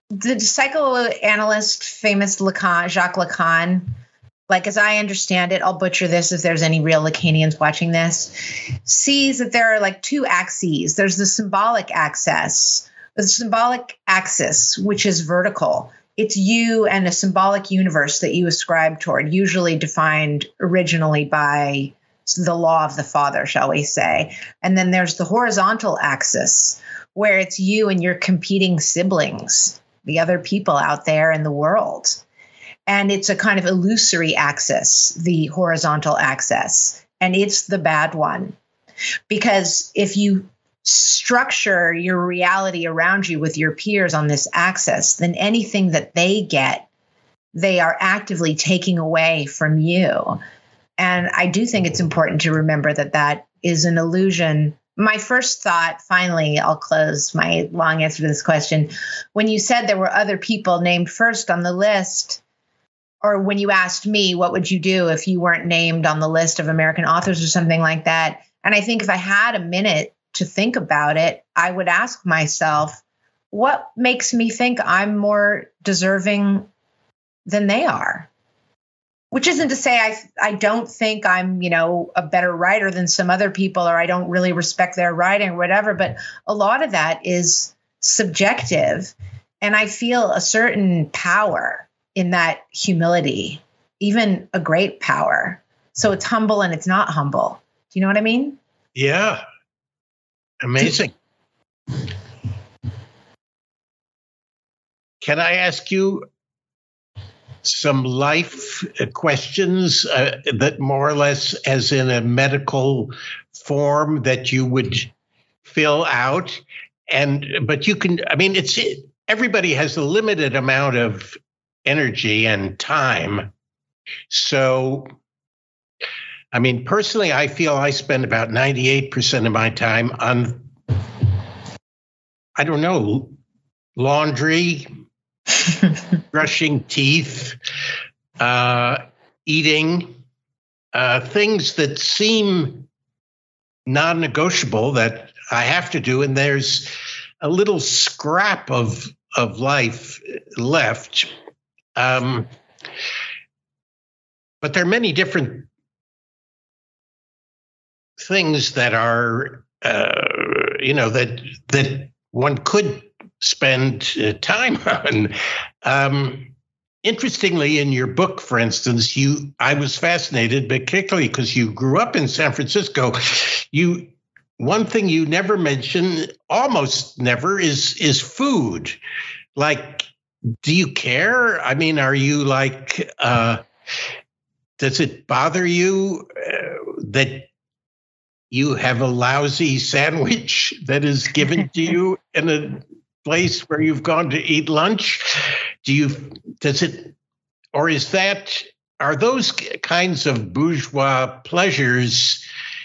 the psychoanalyst, famous Lacan, Jacques Lacan, like as I understand it, I'll butcher this if there's any real Lacanians watching this, sees that there are like two axes. There's the symbolic axis, the symbolic axis, which is vertical. It's you and a symbolic universe that you ascribe toward, usually defined originally by the law of the father, shall we say. And then there's the horizontal axis, where it's you and your competing siblings, the other people out there in the world. And it's a kind of illusory axis, the horizontal axis, and it's the bad one. Because if you structure your reality around you with your peers on this axis, then anything that they get, they are actively taking away from you. And I do think it's important to remember that that is an illusion. My first thought, finally, I'll close my long answer to this question. When you said there were other people named first on the list, or when you asked me, what would you do if you weren't named on the list of American authors or something like that? And I think if I had a minute to think about it, I would ask myself, what makes me think I'm more deserving than they are? Which isn't to say I I don't think I'm, you know, a better writer than some other people, or I don't really respect their writing or whatever. But a lot of that is subjective. And I feel a certain power in that humility, even a great power. So it's humble and it's not humble. Do you know what I mean? Yeah. Amazing. Can I ask you some life questions uh, that more or less as in a medical form that you would fill out? And, but you can, I mean, it's, everybody has a limited amount of energy and time. So, I mean, personally, I feel I spend about ninety-eight percent of my time on, I don't know, laundry, brushing teeth, uh, eating, uh, things that seem non-negotiable that I have to do. And there's a little scrap of, of life left. Um, but there are many different things that are, uh, you know, that that one could spend uh, time on. Um, interestingly, in your book, for instance, you I was fascinated, particularly because you grew up in San Francisco. You one thing you never mention, almost never, is is food. Like, do you care? I mean, are you like, uh, does it bother you uh, that you have a lousy sandwich that is given to you in a place where you've gone to eat lunch? Do you, does it, or is that, are those kinds of bourgeois pleasures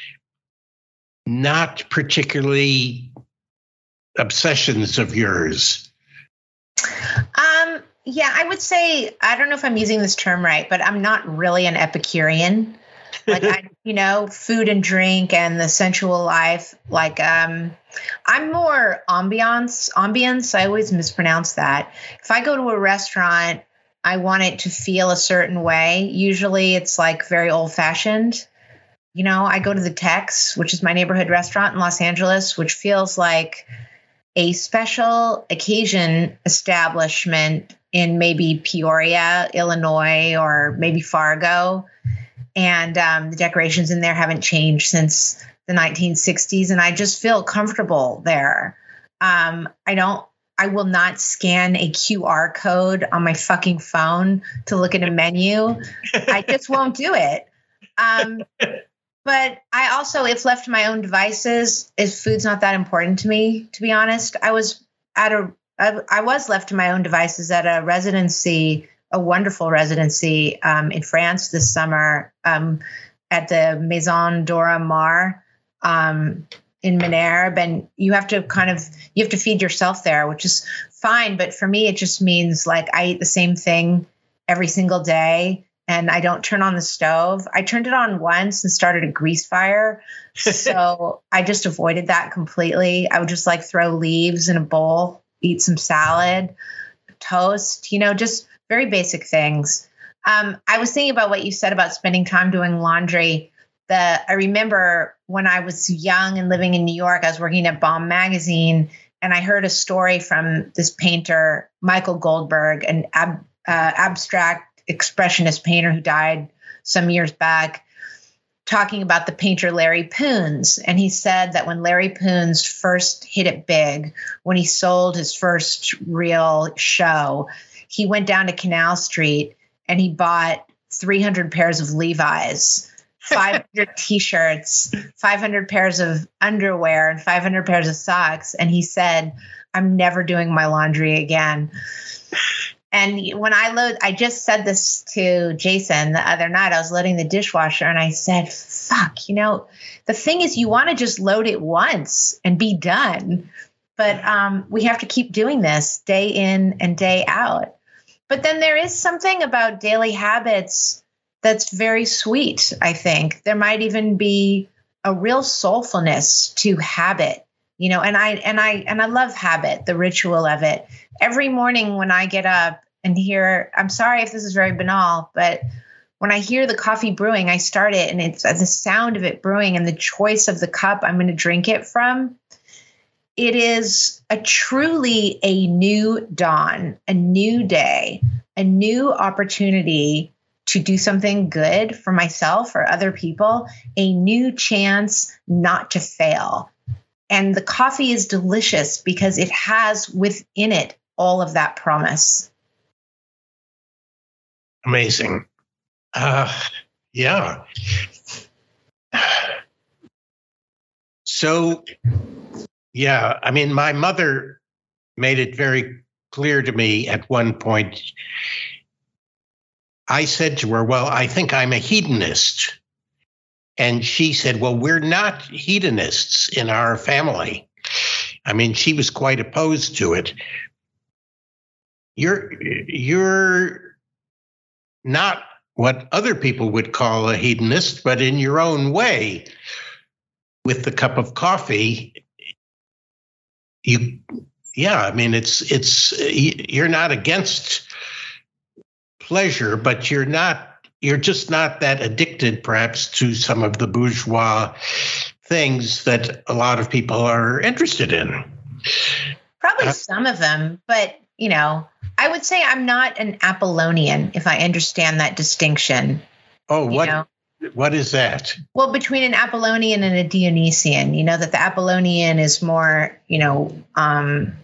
not particularly obsessions of yours? Um, yeah, I would say, I don't know if I'm using this term right, but I'm not really an Epicurean. Like, I, you know, food and drink and the sensual life. Like, um, I'm more ambiance, ambience. I always mispronounce that. If I go to a restaurant, I want it to feel a certain way. Usually it's like very old fashioned. You know, I go to the Tex, which is my neighborhood restaurant in Los Angeles, which feels like a special occasion establishment in maybe Peoria, Illinois, or maybe Fargo. And um, the decorations in there haven't changed since the nineteen sixties. And I just feel comfortable there. Um, I don't, I will not scan a Q R code on my fucking phone to look at a menu. I just won't do it. Um, but I also, if left to my own devices, if food's not that important to me, to be honest, I was at a, I, I was left to my own devices at a residency, a wonderful residency um, in France this summer um, at the Maison Dora Maar um, in Minerve. And you have to kind of, you have to feed yourself there, which is fine. But for me, it just means like I eat the same thing every single day. And I don't turn on the stove. I turned it on once and started a grease fire. So I just avoided that completely. I would just like throw leaves in a bowl, eat some salad, toast, you know, just very basic things. Um, I was thinking about what you said about spending time doing laundry. The, I remember when I was young and living in New York, I was working at Bomb Magazine, and I heard a story from this painter, Michael Goldberg, an ab, uh, abstract expressionist painter who died some years back, talking about the painter Larry Poons. And he said that when Larry Poons first hit it big, when he sold his first real show, he went down to Canal Street and he bought three hundred pairs of Levi's, five hundred t-shirts, five hundred pairs of underwear, and five hundred pairs of socks. And he said, I'm never doing my laundry again. And when I load, I just said this to Jason the other night. I was loading the dishwasher and I said, fuck, you know, the thing is you want to just load it once and be done. But um, we have to keep doing this day in and day out. But then there is something about daily habits that's very sweet, I think. There might even be a real soulfulness to habit, you know, and I and I and I love habit, the ritual of it. Every morning when I get up and hear, I'm sorry if this is very banal, but when I hear the coffee brewing, I start it and it's the sound of it brewing and the choice of the cup I'm going to drink it from. It is a truly a new dawn, a new day, a new opportunity to do something good for myself or other people, a new chance not to fail. And the coffee is delicious because it has within it all of that promise. Amazing. Uh, yeah. So, yeah, I mean, my mother made it very clear to me at one point. I said to her, well, I think I'm a hedonist. And she said, well, we're not hedonists in our family. I mean, she was quite opposed to it. You're, you're not what other people would call a hedonist, but in your own way, with the cup of coffee, you, yeah, I mean, it's, it's, you're not against pleasure, but you're not, you're just not that addicted, perhaps, to some of the bourgeois things that a lot of people are interested in. Probably uh, some of them, but, you know, I would say I'm not an Apollonian, if I understand that distinction. Oh, what, know? what is that? Well, between an Apollonian and a Dionysian, you know, that the Apollonian is more, you know, um,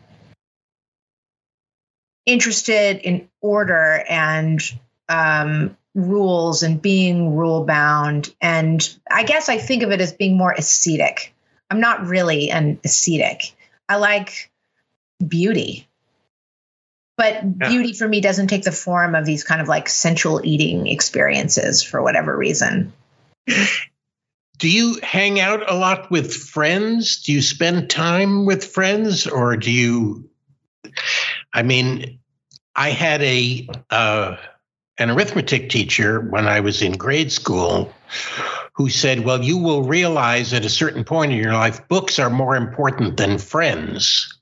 interested in order and um, rules and being rule bound. And I guess I think of it as being more ascetic. I'm not really an ascetic. I like beauty. But yeah. Beauty for me doesn't take the form of these kind of like sensual eating experiences for whatever reason. Do you hang out a lot with friends? Do you spend time with friends, or do you, I mean, I had a uh, an arithmetic teacher when I was in grade school who said, well, you will realize at a certain point in your life, books are more important than friends.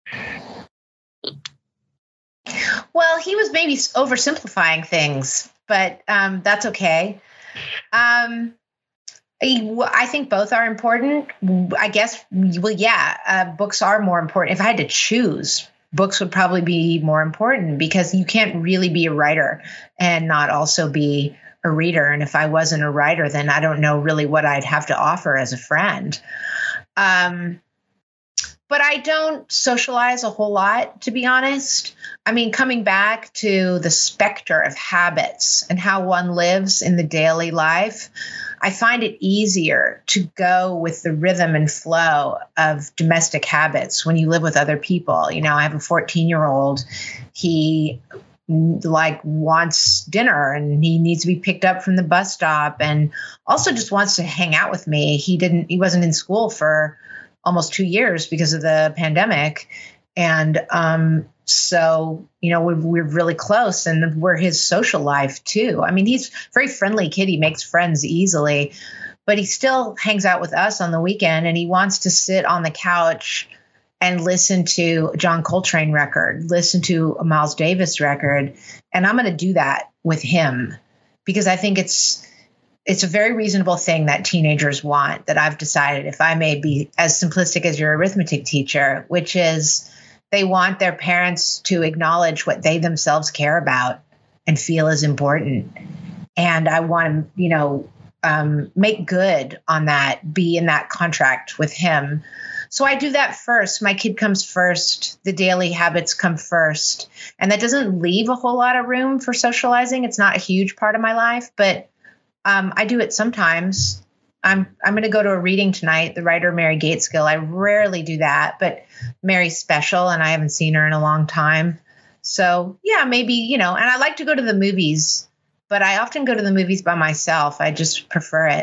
Well, he was maybe oversimplifying things, but um, that's okay. Um, I, I think both are important. I guess, well, yeah, uh, books are more important. If I had to choose, books would probably be more important because you can't really be a writer and not also be a reader. And if I wasn't a writer, then I don't know really what I'd have to offer as a friend. Um, but I don't socialize a whole lot, to be honest. I mean, coming back to the specter of habits and how one lives in the daily life, I find it easier to go with the rhythm and flow of domestic habits when you live with other people. You know, I have a fourteen-year-old. He like wants dinner and he needs to be picked up from the bus stop and also just wants to hang out with me. He didn't, he wasn't in school for almost two years because of the pandemic. And um, so, you know, we're, we're really close and we're his social life too. I mean, he's a very friendly kid. He makes friends easily, but he still hangs out with us on the weekend and he wants to sit on the couch and listen to a John Coltrane record, listen to a Miles Davis record. And I'm going to do that with him because I think it's it's a very reasonable thing that teenagers want, that I've decided, if I may be as simplistic as your arithmetic teacher, which is they want their parents to acknowledge what they themselves care about and feel is important. And I want to, you know, um, make good on that, be in that contract with him. So I do that first. My kid comes first. The daily habits come first. And that doesn't leave a whole lot of room for socializing. It's not a huge part of my life, but um, I do it sometimes. I'm I'm going to go to a reading tonight, the writer Mary Gateskill. I rarely do that, but Mary's special and I haven't seen her in a long time. So yeah, maybe, you know, and I like to go to the movies, but I often go to the movies by myself. I just prefer it.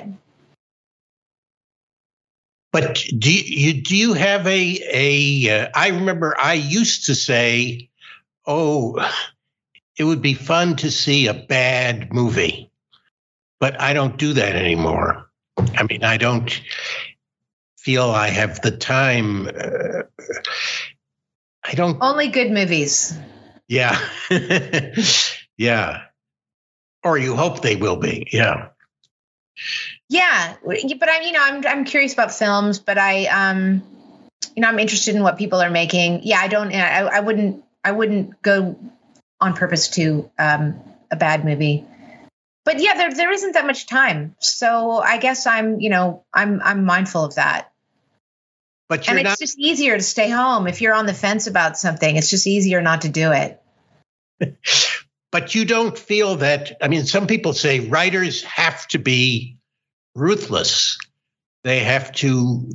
But do you do you have a a? Uh, I remember I used to say, "Oh, it would be fun to see a bad movie," but I don't do that anymore. I mean, I don't feel I have the time. Uh, I don't. Only good movies. Yeah, yeah. Or you hope they will be. Yeah. Yeah, but I'm, you know, I'm I'm curious about films, but I, um, you know, I'm interested in what people are making. Yeah, I don't, I, I wouldn't, I wouldn't go on purpose to um, a bad movie. But yeah, there there isn't that much time, so I guess I'm, you know, I'm I'm mindful of that. But you're and it's not- just easier to stay home if you're on the fence about something. It's just easier not to do it. But you don't feel that. I mean, some people say writers have to be ruthless. They have to.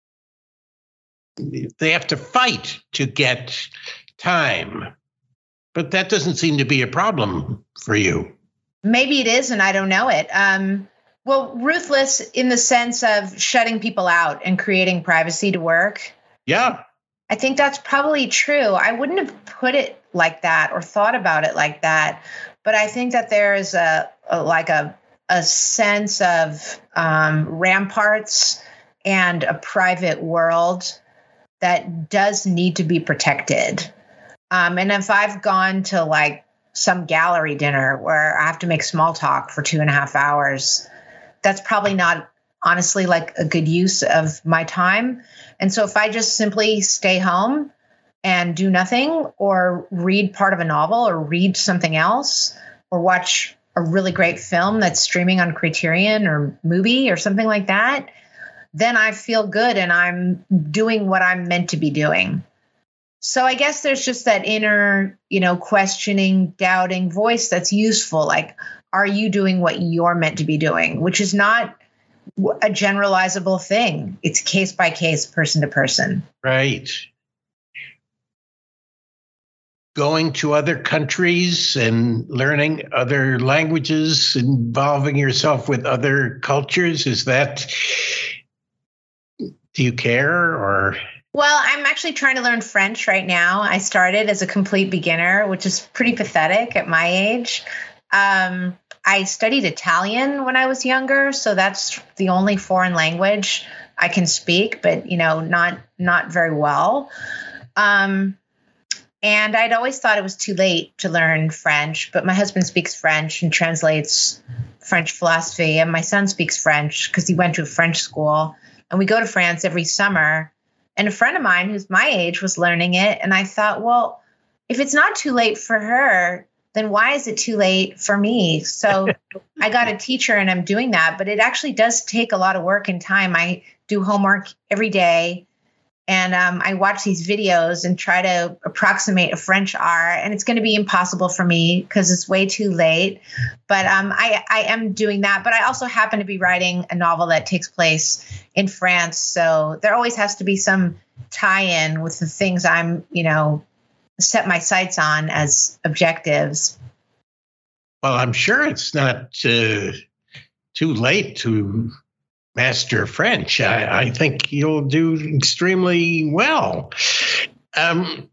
They have to fight to get time. But that doesn't seem to be a problem for you. Maybe it is, and I don't know it. Um, well, ruthless in the sense of shutting people out and creating privacy to work. Yeah. I think that's probably true. I wouldn't have put it like that or thought about it like that. But I think that there is a, a like a, a sense of um, ramparts and a private world that does need to be protected. Um, and if I've gone to like some gallery dinner where I have to make small talk for two and a half hours, that's probably not honestly like a good use of my time. And so if I just simply stay home and do nothing or read part of a novel or read something else or watch a really great film that's streaming on Criterion or Mubi or something like that, then I feel good and I'm doing what I'm meant to be doing. So I guess there's just that inner, you know, questioning, doubting voice that's useful. Like, are you doing what you're meant to be doing? Which is not a generalizable thing. It's case by case, person to person. Right. Going to other countries and learning other languages, involving yourself with other cultures, is that, do you care or? Well, I'm actually trying to learn French right now. I started as a complete beginner, which is pretty pathetic at my age. Um, I studied Italian when I was younger, so that's the only foreign language I can speak, but, you know, not not very well. Um, and I'd always thought it was too late to learn French, but my husband speaks French and translates French philosophy, and my son speaks French because he went to a French school, and we go to France every summer. And a friend of mine who's my age was learning it. And I thought, well, if it's not too late for her, then why is it too late for me? So I got a teacher and I'm doing that. But it actually does take a lot of work and time. I do homework every day. And um, I watch these videos and try to approximate a French R. And it's going to be impossible for me because it's way too late. But um, I, I am doing that. But I also happen to be writing a novel that takes place in France. So there always has to be some tie-in with the things I'm, you know, set my sights on as objectives. Well, I'm sure it's not uh, too late to master French. I, I think you'll do extremely well. Um,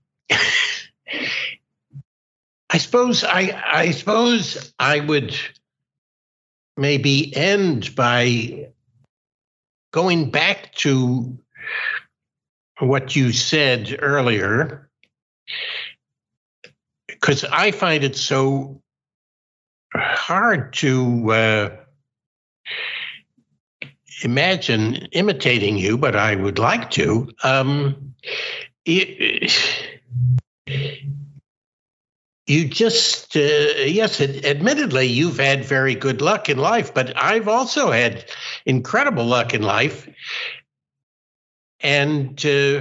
I suppose I, I suppose I would maybe end by going back to what you said earlier, because I find it so hard to uh, imagine imitating you, but I would like to. Um, it, you just, uh, yes, it, admittedly, you've had very good luck in life, but I've also had incredible luck in life. And uh,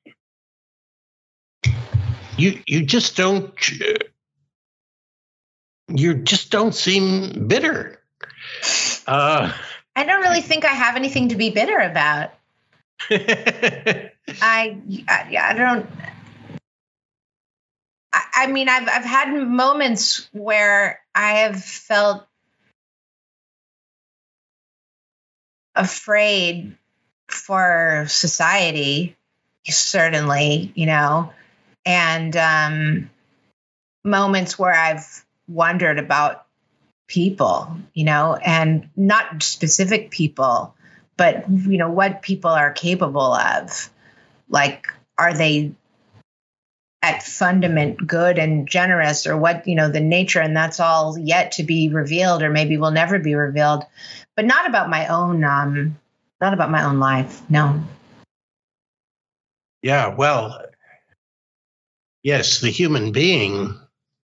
you you just don't uh, you just don't seem bitter. Uh, I don't really think I have anything to be bitter about. I, I I don't. I, I mean, I've I've had moments where I have felt afraid for society, certainly, you know, and um, moments where I've wondered about people, you know, and not specific people, but, you know, what people are capable of. Like, are they at fundament good and generous, or what, you know, the nature, and that's all yet to be revealed, or maybe will never be revealed, but not about my own um Not about my own life, no. Yeah, well, yes, the human being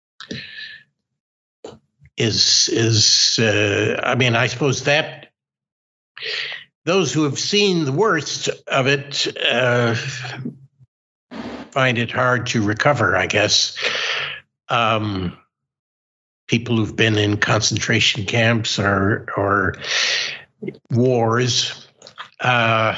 is, is uh, I mean, I suppose that those who have seen the worst of it uh, find it hard to recover, I guess. Um, people who've been in concentration camps or, or wars. Uh,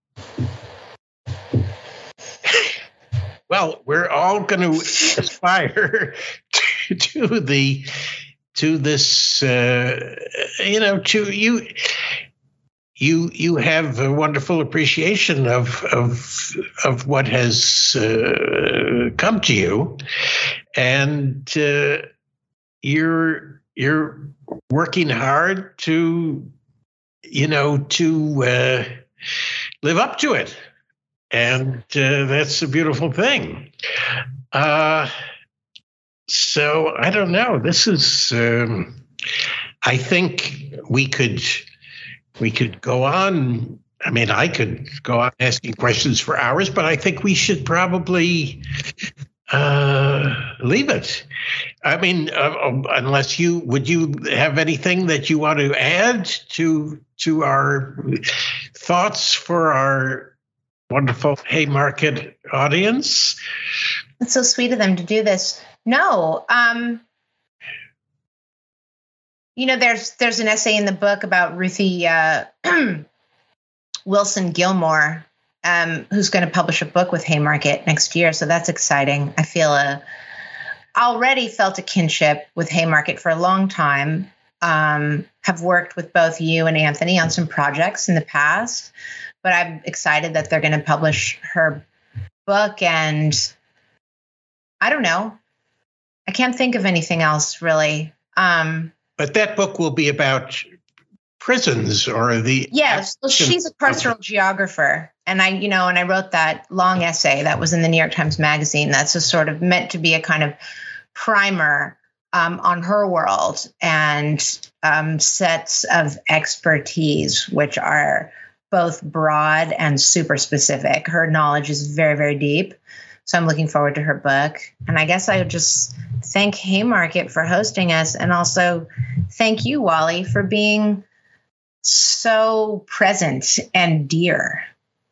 well, we're all going to aspire to, to the to this. Uh, you know, to you. You you have a wonderful appreciation of of of what has uh, come to you, and uh, you're you're working hard to. you know, to uh, live up to it. And uh, that's a beautiful thing. Uh, so I don't know. This is, um, I think we could, we could go on. I mean, I could go on asking questions for hours, but I think we should probably uh, leave it. I mean, uh, unless you, would you have anything that you want to add to to our thoughts for our wonderful Haymarket audience? It's so sweet of them to do this. No, um, you know, there's there's an essay in the book about Ruthie uh, Wilson Gilmore, um, who's going to publish a book with Haymarket next year. So that's exciting. I feel a already felt a kinship with Haymarket for a long time. Um, have worked with both you and Anthony on some projects in the past, but I'm excited that they're going to publish her book. And I don't know, I can't think of anything else really. Um, but that book will be about prisons or the. Yes. Well, she's a carceral geographer. And I, you know, and I wrote that long essay that was in the New York Times Magazine. That's a sort of meant to be a kind of primer Um, on her world and um, sets of expertise, which are both broad and super specific. Her knowledge is very, very deep. So I'm looking forward to her book. And I guess I would just thank Haymarket for hosting us, and also thank you, Wally, for being so present and dear.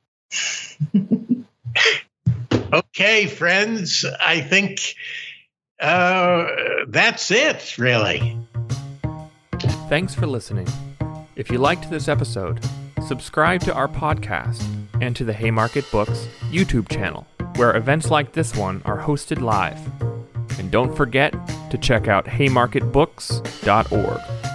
Okay, friends, I think uh, that's it, really. Thanks for listening. If you liked this episode, subscribe to our podcast and to the Haymarket Books YouTube channel, where events like this one are hosted live. And don't forget to check out haymarket books dot org.